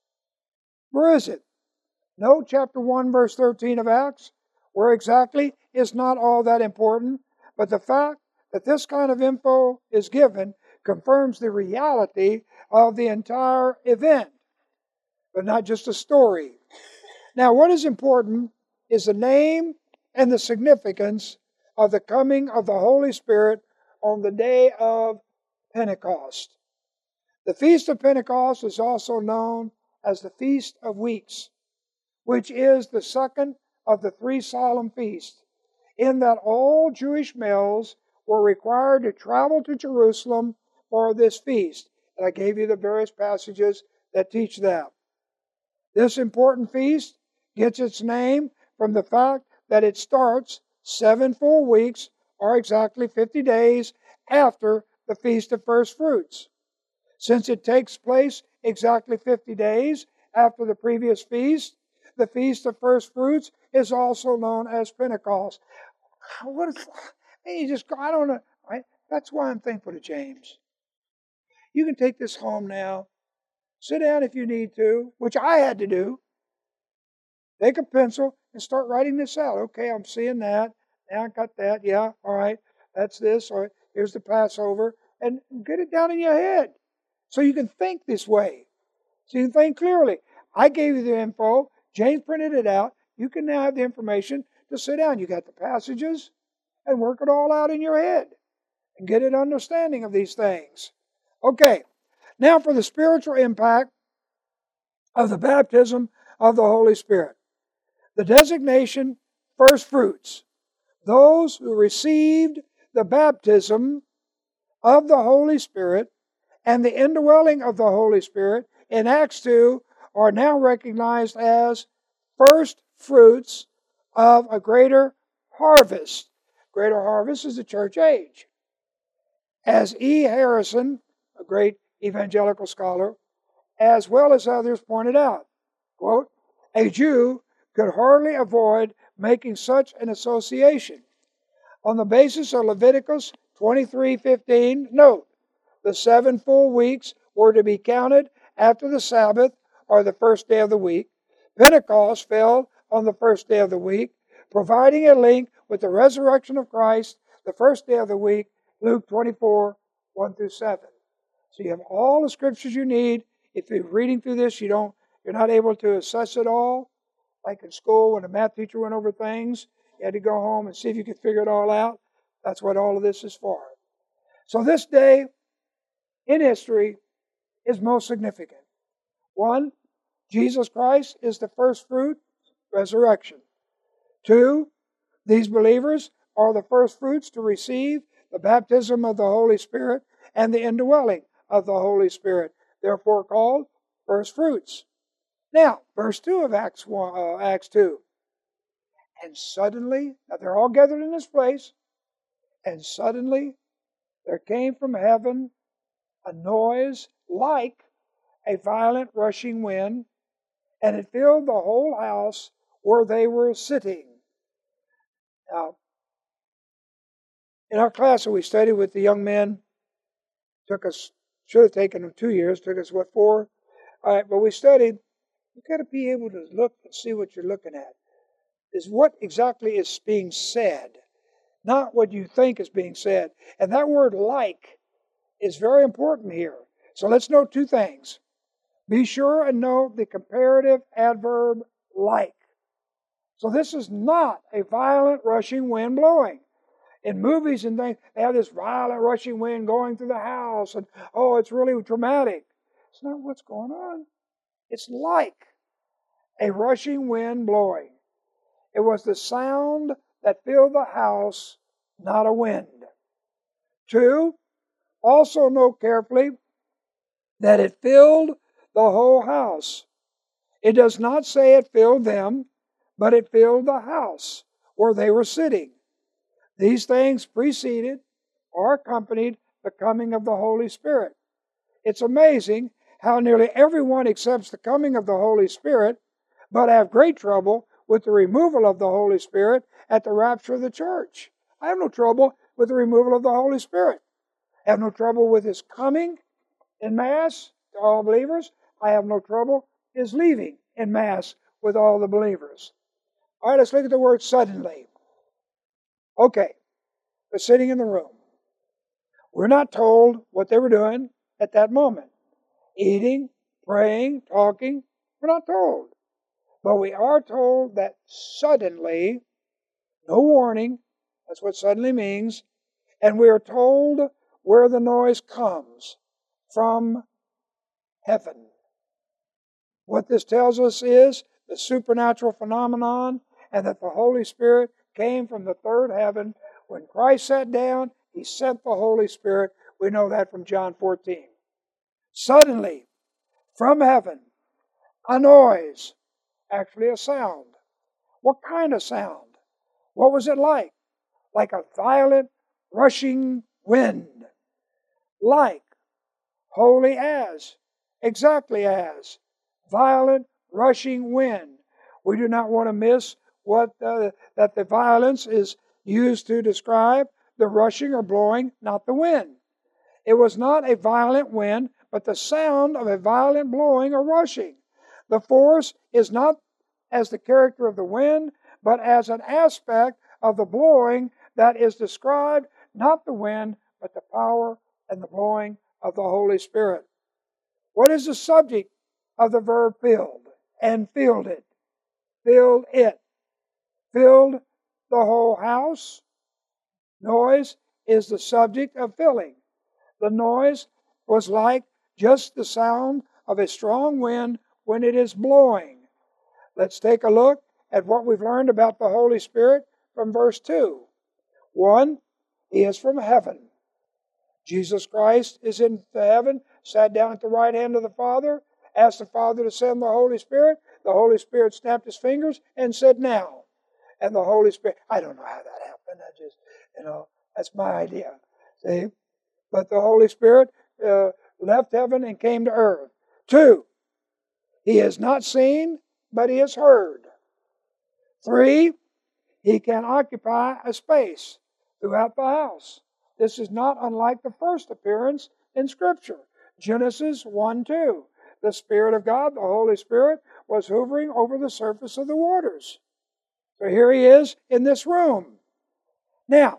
Where is it? No, chapter one, verse thirteen of Acts. Where exactly is not all that important, but the fact that this kind of info is given confirms the reality of the entire event, but not just a story. Now, what is important is the name and the significance of the coming of the Holy Spirit on the day of Pentecost. The Feast of Pentecost is also known as the Feast of Weeks, which is the second of the three solemn feasts, in that all Jewish males were required to travel to Jerusalem for this feast. And I gave you the various passages that teach that. This important feast gets its name from the fact that it starts seven full weeks, or exactly fifty days, after the Feast of First Fruits. Since it takes place exactly fifty days after the previous feast, the Feast of First Fruits is also known as Pentecost. What is, you just, I don't know. Right? That's why I'm thankful to James. You can take this home now. Sit down if you need to, which I had to do. Take a pencil and start writing this out. Okay, I'm seeing that. Now I got that. Yeah, all right. That's this. All right. Here's the Passover. And get it down in your head so you can think this way. So you can think clearly. I gave you the info. James printed it out. You can now have the information to sit down. You got the passages and work it all out in your head and get an understanding of these things. Okay, now for the spiritual impact of the baptism of the Holy Spirit. The designation first fruits. Those who received the baptism of the Holy Spirit and the indwelling of the Holy Spirit in Acts two are now recognized as first fruits of a greater harvest. Greater harvest is the church age. As E. Harrison, a great evangelical scholar, as well as others pointed out, quote, a Jew could hardly avoid making such an association. On the basis of Leviticus twenty-three fifteen, note, the seven full weeks were to be counted after the Sabbath, or the first day of the week. Pentecost fell on the first day of the week, providing a link with the resurrection of Christ, the first day of the week, Luke twenty-four, one through seven. So you have all the scriptures you need. If you're reading through this, you don't, You're not able to assess it all. Like in school, when a math teacher went over things, you had to go home and see if you could figure it all out. That's what all of this is for. So this day in history is most significant. One, Jesus Christ is the first fruit, resurrection. Two, these believers are the first fruits to receive the baptism of the Holy Spirit and the indwelling of the Holy Spirit, therefore called first fruits. Now, verse two of Acts one, uh, Acts two. And suddenly, now they're all gathered in this place, and suddenly there came from heaven a noise like a violent rushing wind, and it filled the whole house where they were sitting. Now, in our class that we studied with the young men, took us, should have taken them two years, took us, what, four? All right, but we studied, you've got to be able to look and see what you're looking at. Is what exactly is being said, not what you think is being said. And that word like is very important here. So let's note two things. Be sure and note the comparative adverb like. So this is not a violent rushing wind blowing. In movies and things, they have this violent rushing wind going through the house, and oh, it's really dramatic. It's not what's going on. It's like a rushing wind blowing. It was the sound that filled the house, not a wind. Two, also note carefully that it filled the whole house. It does not say it filled them, but it filled the house where they were sitting. These things preceded or accompanied the coming of the Holy Spirit. It's amazing how nearly everyone accepts the coming of the Holy Spirit, but have great trouble with the removal of the Holy Spirit at the rapture of the church. I have no trouble with the removal of the Holy Spirit. I have no trouble with His coming in mass to all believers. I have no trouble His leaving in mass with all the believers. All right, let's look at the word suddenly. Okay, they're sitting in the room. We're not told what they were doing at that moment. Eating, praying, talking, we're not told. But we are told that suddenly, no warning, that's what suddenly means, and we are told where the noise comes, from heaven. What this tells us is the supernatural phenomenon, and that the Holy Spirit came from the third heaven. When Christ sat down, He sent the Holy Spirit. We know that from John fourteen. Suddenly, from heaven, a noise, actually a sound. What kind of sound? What was it like? Like a violent, rushing wind. Like, wholly as, exactly as, violent, rushing wind. We do not want to miss what uh, that the violence is used to describe the rushing or blowing, not the wind. It was not a violent wind, but the sound of a violent blowing or rushing. The force is not as the character of the wind, but as an aspect of the blowing that is described, not the wind, but the power and the blowing of the Holy Spirit. What is the subject of the verb filled? And filled it. Filled it. Filled the whole house. Noise is the subject of filling. The noise was like just the sound of a strong wind when it is blowing. Let's take a look at what we've learned about the Holy Spirit from verse two. One, He is from heaven. Jesus Christ is in heaven, sat down at the right hand of the Father, asked the Father to send the Holy Spirit. The Holy Spirit snapped His fingers and said, now. And the Holy Spirit, I don't know how that happened. I just, you know, that's my idea. See? But the Holy Spirit uh, left heaven and came to earth. Two, He is not seen, but He is heard. Three, He can occupy a space throughout the house. This is not unlike the first appearance in Scripture. Genesis one two. The Spirit of God, the Holy Spirit, was hovering over the surface of the waters. So here He is in this room. Now,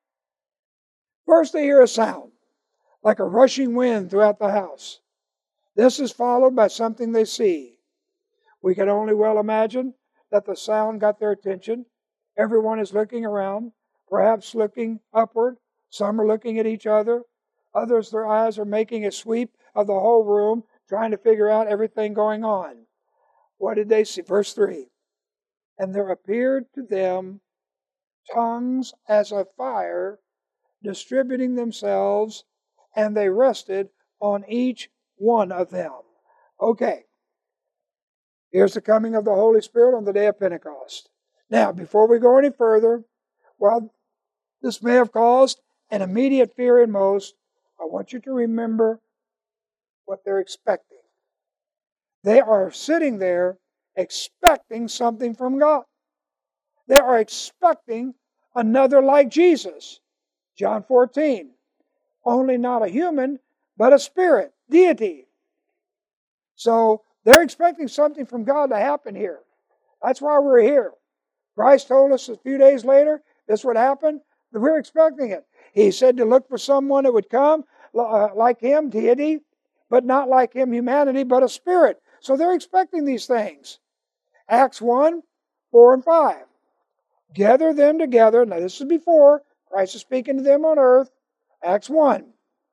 first they hear a sound, like a rushing wind throughout the house. This is followed by something they see. We can only well imagine that the sound got their attention. Everyone is looking around, perhaps looking upward. Some are looking at each other. Others, their eyes are making a sweep of the whole room, trying to figure out everything going on. What did they see? Verse three. And there appeared to them tongues as of fire, distributing themselves, and they rested on each one of them. Okay. Here's the coming of the Holy Spirit on the day of Pentecost. Now, before we go any further, while this may have caused an immediate fear in most, I want you to remember what they're expecting. They are sitting there expecting something from God. They are expecting another like Jesus. John fourteen. Only not a human, but a spirit, deity. So they're expecting something from God to happen here. That's why we're here. Christ told us a few days later this would happen. We're expecting it. He said to look for someone that would come uh, like Him, deity, but not like Him, humanity, but a spirit. So they're expecting these things. Acts one, four and five. Gather them together. Now this is before Christ is speaking to them on earth. Acts one.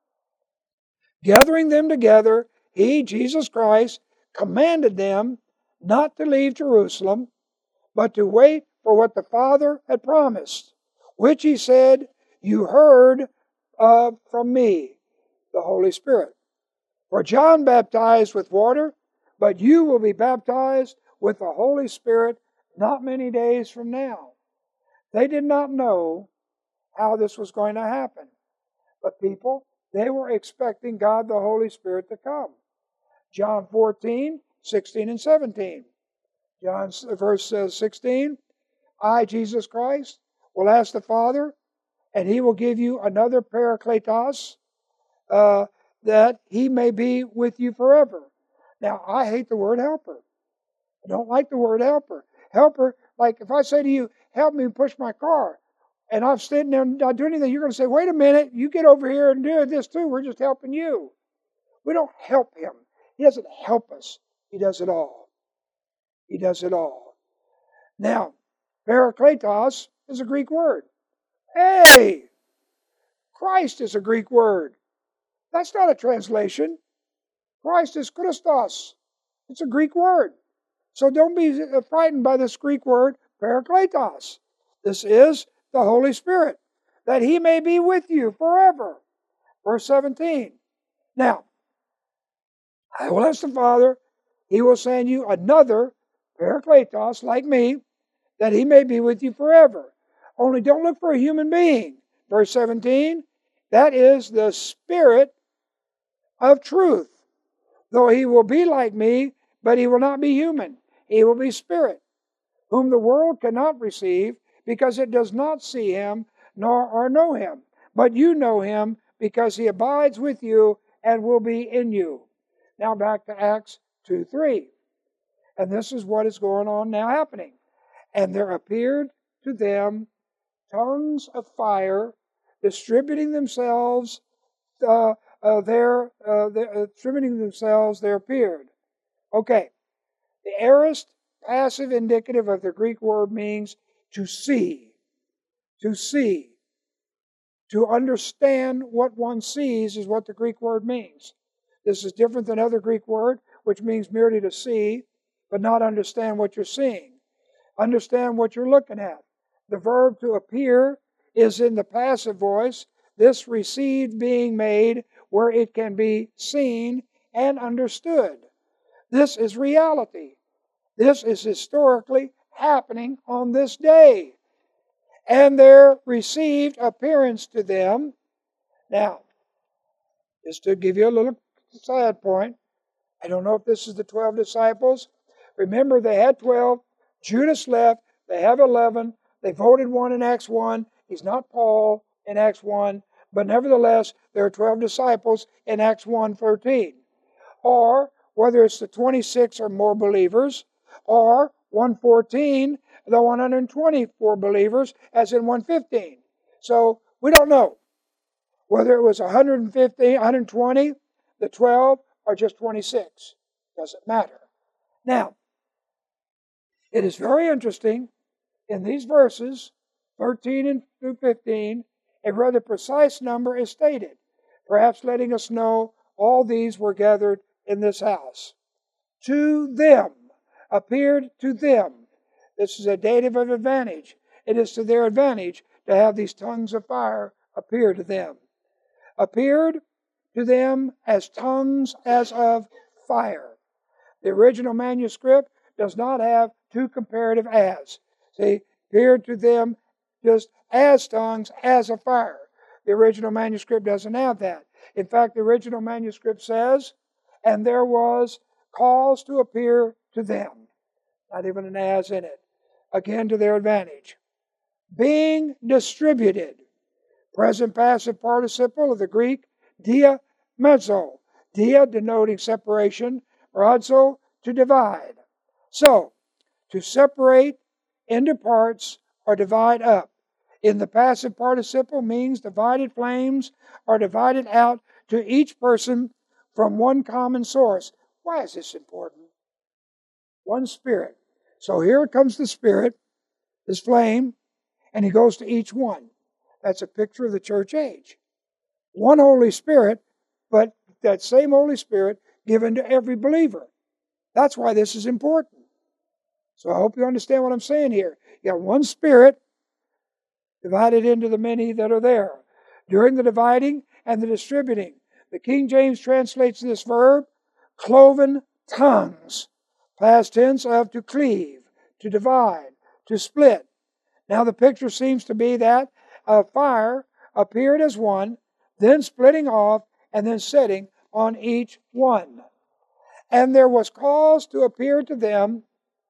Gathering them together, He, Jesus Christ, commanded them not to leave Jerusalem, but to wait for what the Father had promised, which He said, you heard uh, from me, the Holy Spirit. For John baptized with water, but you will be baptized with the Holy Spirit not many days from now. They did not know how this was going to happen. But people, they were expecting God the Holy Spirit to come. John fourteen, sixteen and seventeen. John verse sixteen, I, Jesus Christ, will ask the Father, and He will give you another Parakletos, uh, that He may be with you forever. Now, I hate the word helper. I don't like the word helper. Helper, like if I say to you, help me push my car, and I'm sitting there and not doing anything, you're going to say, wait a minute, you get over here and do this too. We're just helping you. We don't help Him. He doesn't help us. He does it all. He does it all. Now, Parakletos is a Greek word. Hey! Christ is a Greek word. That's not a translation. Christ is Christos. It's a Greek word. So don't be frightened by this Greek word, Parakletos. This is the Holy Spirit, that He may be with you forever. Verse seventeen. Now, I will ask the Father, He will send you another Parakletos like me, that He may be with you forever. Only don't look for a human being. Verse seventeen, that is the Spirit of truth. Though He will be like me, but He will not be human. He will be Spirit, whom the world cannot receive, because it does not see Him, nor or know Him. But you know Him, because He abides with you and will be in you. Now back to Acts two three. And this is what is going on now happening. And there appeared to them tongues of fire, distributing themselves uh, uh, there, uh, uh, distributing themselves there appeared. Okay. The aorist passive indicative of the Greek word means to see. To see. To understand what one sees is what the Greek word means. This is different than other Greek word, which means merely to see, but not understand what you're seeing. Understand what you're looking at. The verb to appear is in the passive voice, this received being made where it can be seen and understood. This is reality. This is historically happening on this day. And there received appearance to them. Now, just to give you a little side point, I don't know if this is the twelve disciples. Remember, they had twelve. Judas left. They have eleven. They voted one in Acts one. He's not Paul in Acts one. But nevertheless, there are twelve disciples in Acts one thirteen. Or, whether it's the twenty-six or more believers, or one fourteen, the one hundred twenty-four believers, as in one fifteen. So, we don't know whether it was one hundred fifty, one hundred twenty, the twelve, or just twenty-six. Doesn't matter. Now, It is very interesting in these verses, thirteen and through fifteen, a rather precise number is stated, perhaps letting us know all these were gathered in this house. To them, appeared to them. This is a dative of advantage. It is to their advantage to have these tongues of fire appear to them. Appeared to them as tongues as of fire. The original manuscript does not have two comparative as. See, appeared to them just as tongues as of fire. The original manuscript doesn't have that. In fact, the original manuscript says, and there was cause to appear to them. Not even an as in it. Again, to their advantage. Being distributed. Present passive participle of the Greek dia mezzo. Dia denoting separation, razzo to divide. So, to separate into parts or divide up. In the passive participle means divided flames are divided out to each person from one common source. Why is this important? One Spirit. So here comes the Spirit, this flame, and he goes to each one. That's a picture of the church age. One Holy Spirit, but that same Holy Spirit given to every believer. That's why this is important. So I hope you understand what I'm saying here. You got one Spirit divided into the many that are there. During the dividing and the distributing, the King James translates this verb, cloven tongues. Past tense of to cleave, to divide, to split. Now the picture seems to be that a fire appeared as one, then splitting off, and then setting on each one. And there was cause to appear to them,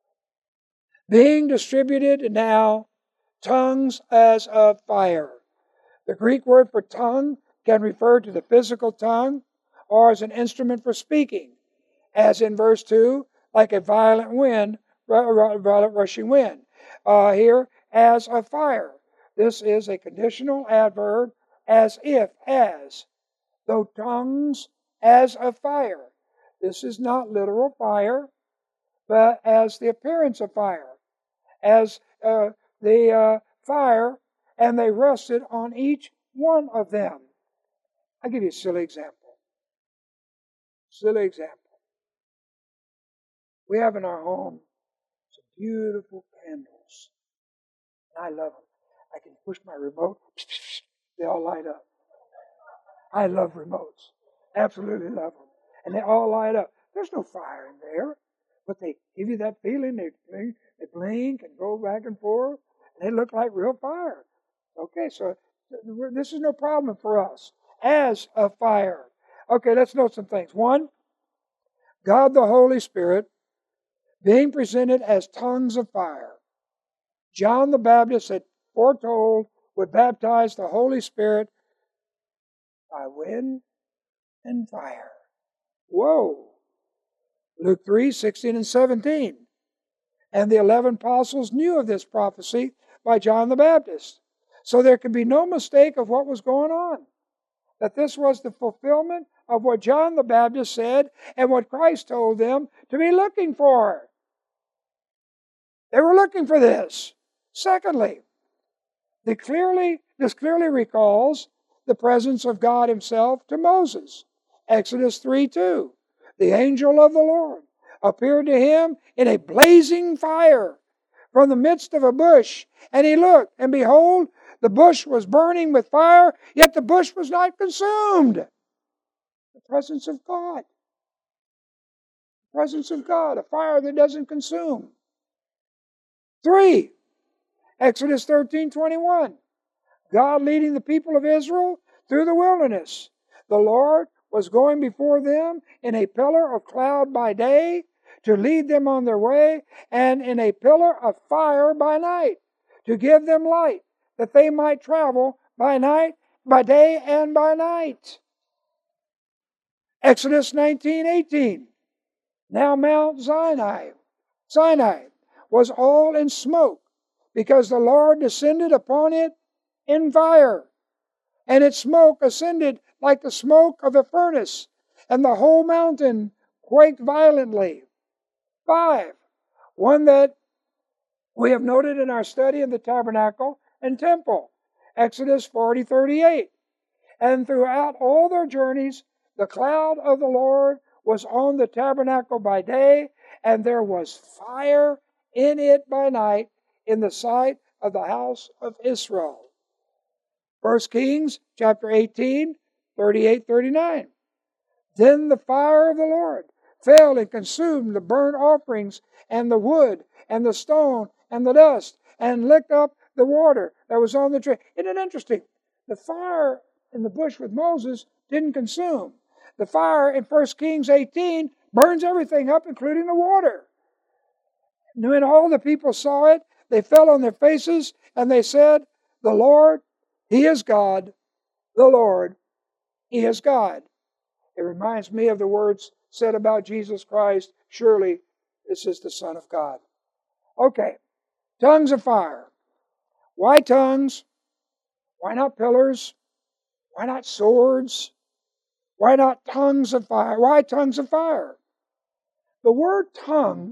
being distributed now, tongues as of fire. The Greek word for tongue can refer to the physical tongue or as an instrument for speaking, as in verse two, like a violent wind, violent rushing wind. Uh, here, as of fire. This is a conditional adverb, as if, as. Though tongues as of fire. This is not literal fire, but as the appearance of fire. As uh, the uh, fire, and they rested on each one of them. I'll give you a silly example. Silly example. We have in our home some beautiful candles. I love them. I can push my remote, they all light up. I love remotes. Absolutely love them. And they all light up. There's no fire in there, but they give you that feeling. They blink, they blink and go back and forth, and they look like real fire. Okay, so this is no problem for us. As a fire. Okay, let's note some things. One, God the Holy Spirit being presented as tongues of fire. John the Baptist had foretold would baptize the Holy Spirit by wind and fire. Whoa! Luke three, sixteen and seventeen. And the eleven apostles knew of this prophecy by John the Baptist. So there could be no mistake of what was going on. That this was the fulfillment of what John the Baptist said and what Christ told them to be looking for. They were looking for this. Secondly, they clearly, this clearly recalls the presence of God Himself to Moses. Exodus three two. The angel of the Lord appeared to him in a blazing fire from the midst of a bush. And he looked, and behold, the bush was burning with fire, yet the bush was not consumed. The presence of God. The presence of God, a fire that doesn't consume. Three, Exodus thirteen twenty-one. God leading the people of Israel through the wilderness. The Lord was going before them in a pillar of cloud by day to lead them on their way, and in a pillar of fire by night to give them light, that they might travel by night, by day and by night. Exodus nineteen eighteen. Now Mount Sinai, Sinai was all in smoke, because the Lord descended upon it in fire, and its smoke ascended like the smoke of a furnace, and the whole mountain quaked violently. Five, one that We have noted in our study of the tabernacle and temple, Exodus forty thirty-eight. And throughout all their journeys, the cloud of the Lord was on the tabernacle by day, and there was fire in it by night in the sight of the house of Israel. First Kings chapter eighteen, thirty-eight thirty-nine. Then the fire of the Lord fell and consumed the burnt offerings and the wood and the stone and the dust and licked up the water that was on the tree. Isn't it interesting? The fire in the bush with Moses didn't consume. The fire in First Kings eighteen burns everything up, including the water. And when all the people saw it, they fell on their faces and they said, "The Lord, He is God. The Lord, He is God." It reminds me of the words said about Jesus Christ, "Surely this is the Son of God." Okay, tongues of fire. Why tongues? Why not pillars? Why not swords? Why not tongues of fire? Why tongues of fire? The word tongue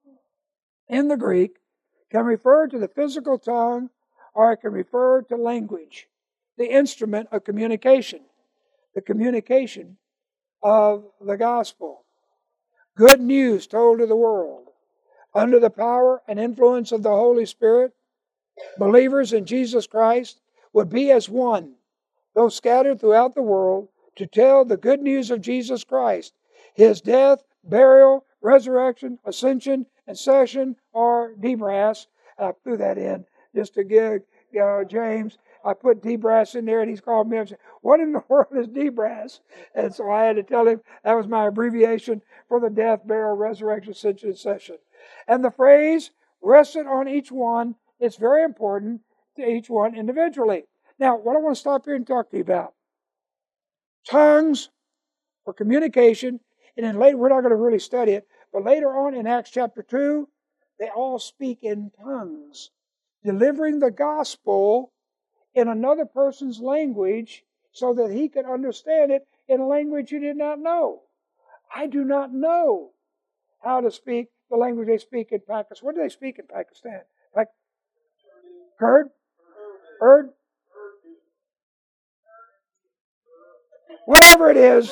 in the Greek can refer to the physical tongue, or it can refer to language, the instrument of communication, the communication of the gospel. Good news told to the world. Under the power and influence of the Holy Spirit, believers in Jesus Christ would be as one, though scattered throughout the world, to tell the good news of Jesus Christ, His death, burial, resurrection, ascension, and session, or Debras. I threw that in just to give you know, James. I put Debras in there, and he's called me up and said, "What in the world is Debras?" And so I had to tell him that was my abbreviation for the death, burial, resurrection, ascension, and session. And the phrase rested on each one. It's very important to each one individually. Now, what I want to stop here and talk to you about, tongues for communication, and then later, we're not going to really study it, but later on in Acts chapter two, they all speak in tongues, delivering the gospel in another person's language so that he could understand it in a language he did not know. I do not know how to speak the language they speak in Pakistan. What do they speak in Pakistan? Like Kurd? Urd? Whatever it is.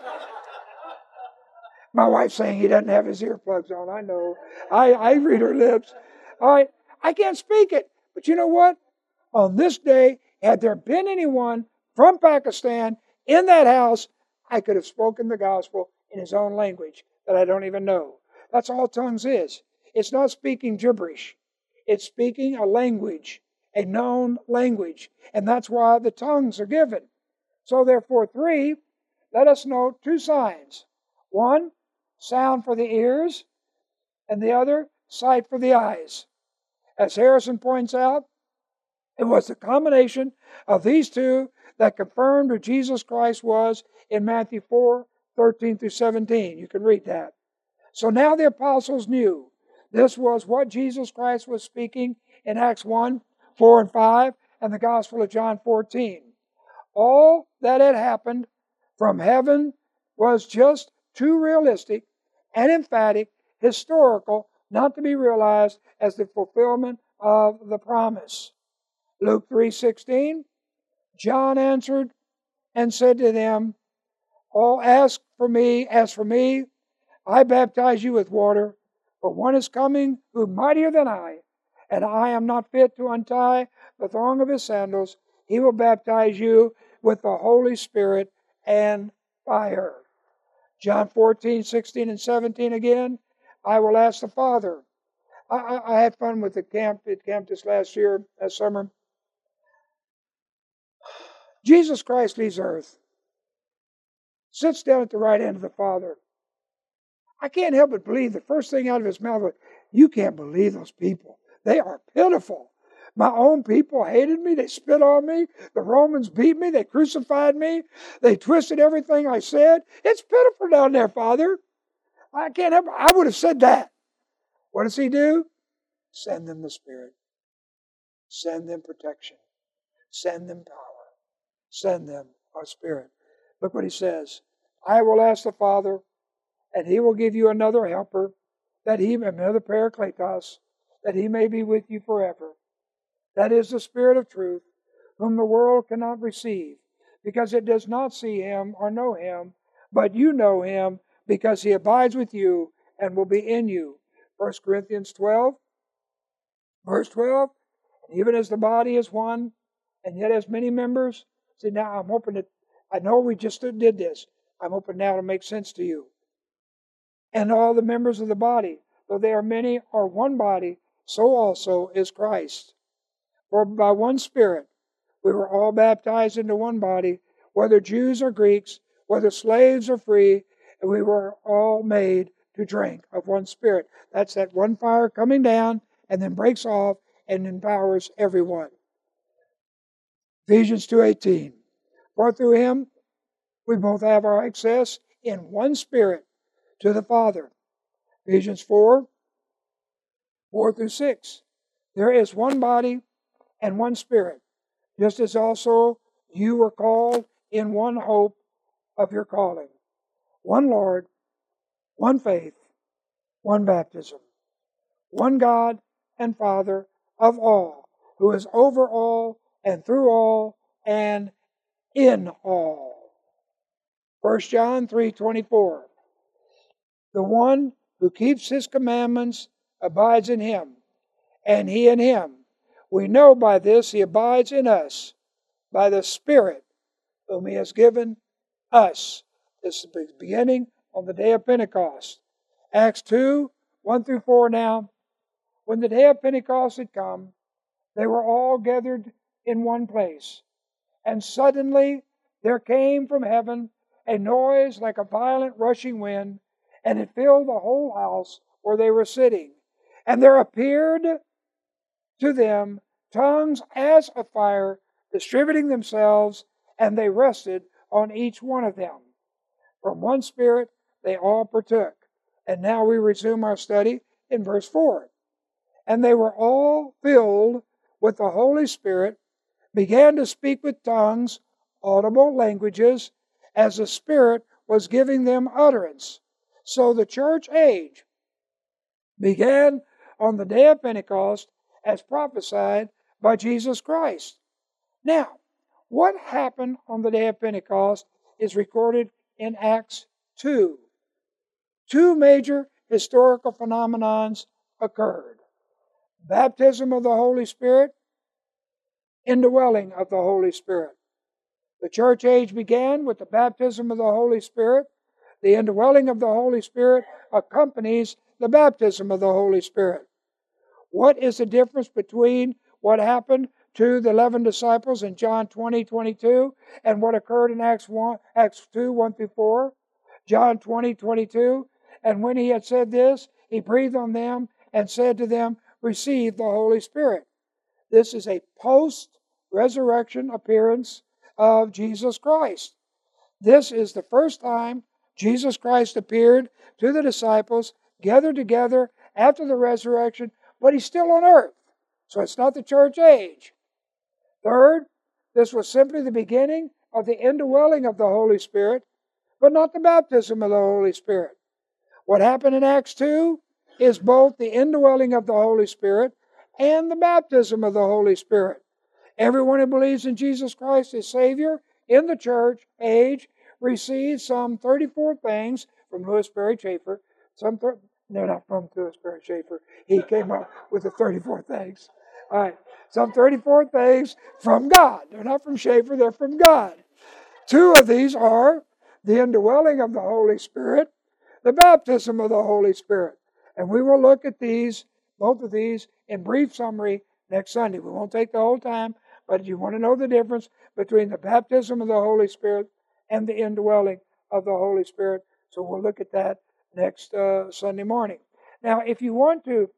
My wife's saying he doesn't have his earplugs on. I know. I, I read her lips. All right. I can't speak it. But you know what? On this day, had there been anyone from Pakistan in that house, I could have spoken the gospel in his own language that I don't even know. That's all tongues is. It's not speaking gibberish. It's speaking a language, a known language. And that's why the tongues are given. So therefore, three, let us note two signs. One, sound for the ears, and the other, sight for the eyes. As Harrison points out, it was the combination of these two that confirmed who Jesus Christ was in Matthew four, thirteen through seventeen. You can read that. So now the apostles knew this was what Jesus Christ was speaking in Acts one, four and five, and the Gospel of John fourteen. All that had happened from heaven was just too realistic and emphatic, historical, not to be realized as the fulfillment of the promise. Luke three sixteen, John answered and said to them, "All ask for me, as for me, I baptize you with water, but one is coming who is mightier than I, and I am not fit to untie the thong of his sandals. He will baptize you with the Holy Spirit and fire." John fourteen, sixteen, and seventeen again, I will ask the Father. I, I, I had fun with the camp at camp this last year, last summer. Jesus Christ leaves earth, sits down at the right hand of the Father. I can't help but believe the first thing out of his mouth was, "You can't believe those people. They are pitiful. My own people hated me. They spit on me. The Romans beat me. They crucified me. They twisted everything I said. It's pitiful down there, Father." I can't help, I would have said that. What does he do? Send them the Spirit. Send them protection. Send them power. Send them our Spirit. Look what he says. I will ask the Father, and he will give you another helper, that he, another Parakletos, that he may be with you forever. That is the Spirit of truth, whom the world cannot receive, because it does not see him or know him, but you know him, because he abides with you and will be in you. First Corinthians twelve, verse twelve, and even as the body is one, and yet has many members. See, now I'm hoping that, I know we just did this. I'm hoping now to make sense to you. And all the members of the body, though they are many, are one body, so also is Christ. For by one Spirit we were all baptized into one body, whether Jews or Greeks, whether slaves or free, and we were all made to drink of one Spirit. That's that one fire coming down and then breaks off and empowers everyone. Ephesians two eighteen. For through him we both have our access in one Spirit to the Father. Ephesians four, four through six. There is one body and one Spirit, just as also you were called in one hope of your calling. One Lord, one faith, one baptism, one God and Father of all, who is over all and through all and in all. First John three twenty-four. The one who keeps his commandments abides in him, and he in him. We know by this he abides in us, by the Spirit whom he has given us. This is the beginning on the day of Pentecost. Acts two, one through four now. When the day of Pentecost had come, they were all gathered in one place. And suddenly there came from heaven a noise like a violent rushing wind, and it filled the whole house where they were sitting. And there appeared to them tongues as of fire, distributing themselves, and they rested on each one of them. From one Spirit they all partook. And now we resume our study in verse four. And they were all filled with the Holy Spirit, began to speak with tongues, audible languages, as the Spirit was giving them utterance. So the church age began on the day of Pentecost as prophesied by Jesus Christ. Now, what happened on the day of Pentecost is recorded in Acts two. Two major historical phenomenons occurred. Baptism of the Holy Spirit, indwelling of the Holy Spirit. The church age began with the baptism of the Holy Spirit. The indwelling of the Holy Spirit accompanies the baptism of the Holy Spirit. What is the difference between what happened to the eleven disciples in John twenty, twenty-two and what occurred in Acts one, Acts two, one through four? John twenty, twenty-two. And when he had said this, he breathed on them and said to them, receive the Holy Spirit. This is a post-resurrection appearance of Jesus Christ. This is the first time Jesus Christ appeared to the disciples, gathered together after the resurrection, but he's still on earth. So it's not the church age. Third, this was simply the beginning of the indwelling of the Holy Spirit, but not the baptism of the Holy Spirit. What happened in Acts two is both the indwelling of the Holy Spirit and the baptism of the Holy Spirit. Everyone who believes in Jesus Christ as Savior in the church age receives some thirty-four things from Louis Berry Chafer. Some thir- no, not from Louis Berry Chafer. He came up with the thirty-four things. All right, some thirty-four things from God. They're not from Chafer, they're from God. Two of these are the indwelling of the Holy Spirit, the baptism of the Holy Spirit. And we will look at these, both of these, in brief summary next Sunday. We won't take the whole time, but you want to know the difference between the baptism of the Holy Spirit and the indwelling of the Holy Spirit. So we'll look at that next uh, Sunday morning. Now, if you want to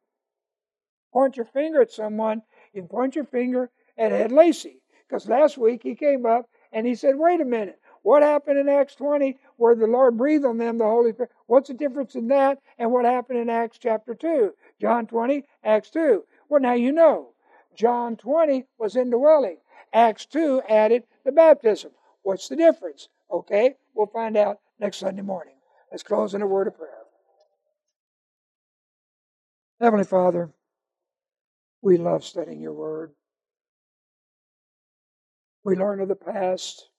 point your finger at someone, you can point your finger at Ed Lacey. Because last week he came up and he said, wait a minute, what happened in Acts twenty where the Lord breathed on them the Holy Spirit? What's the difference in that and what happened in Acts chapter two? John twenty, Acts two. Well, now you know. John twenty was indwelling. Acts two added the baptism. What's the difference? Okay, we'll find out next Sunday morning. Let's close in a word of prayer. Heavenly Father, We love studying your word. We learn of the past.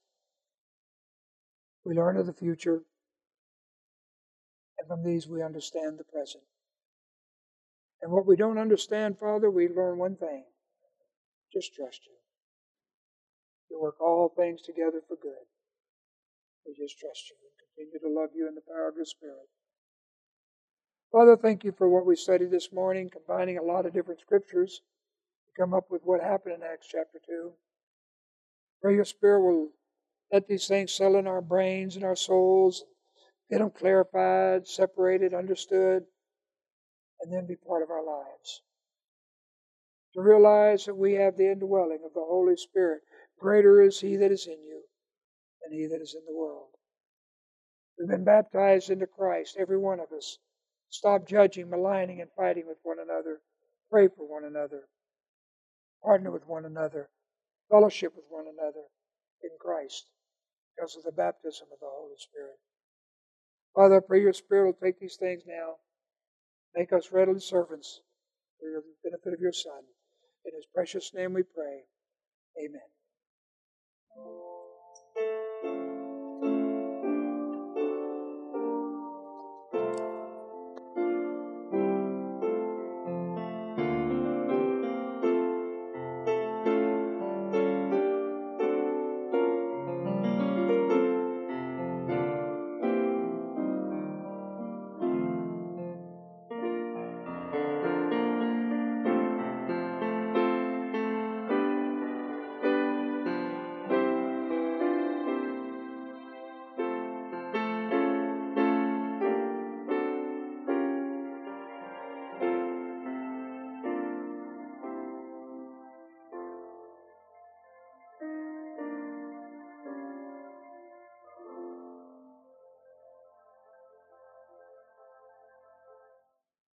We learn of the future. And from these we understand the present. And what we don't understand, Father, we learn one thing. Just trust you. You work all things together for good. We just trust you and continue to love you in the power of your Spirit. Father, thank you for what we studied this morning, combining a lot of different scriptures to come up with what happened in Acts chapter two. Pray your Spirit will let these things settle in our brains and our souls, get them clarified, separated, understood, and then be part of our lives. To realize that we have the indwelling of the Holy Spirit. Greater is He that is in you than he that is in the world. We've been baptized into Christ, every one of us. Stop judging, maligning, and fighting with one another. Pray for one another. Partner with one another. Fellowship with one another in Christ because of the baptism of the Holy Spirit. Father, I pray your Spirit will take these things now. Make us readily servants for the benefit of your Son. In His precious name we pray. Amen.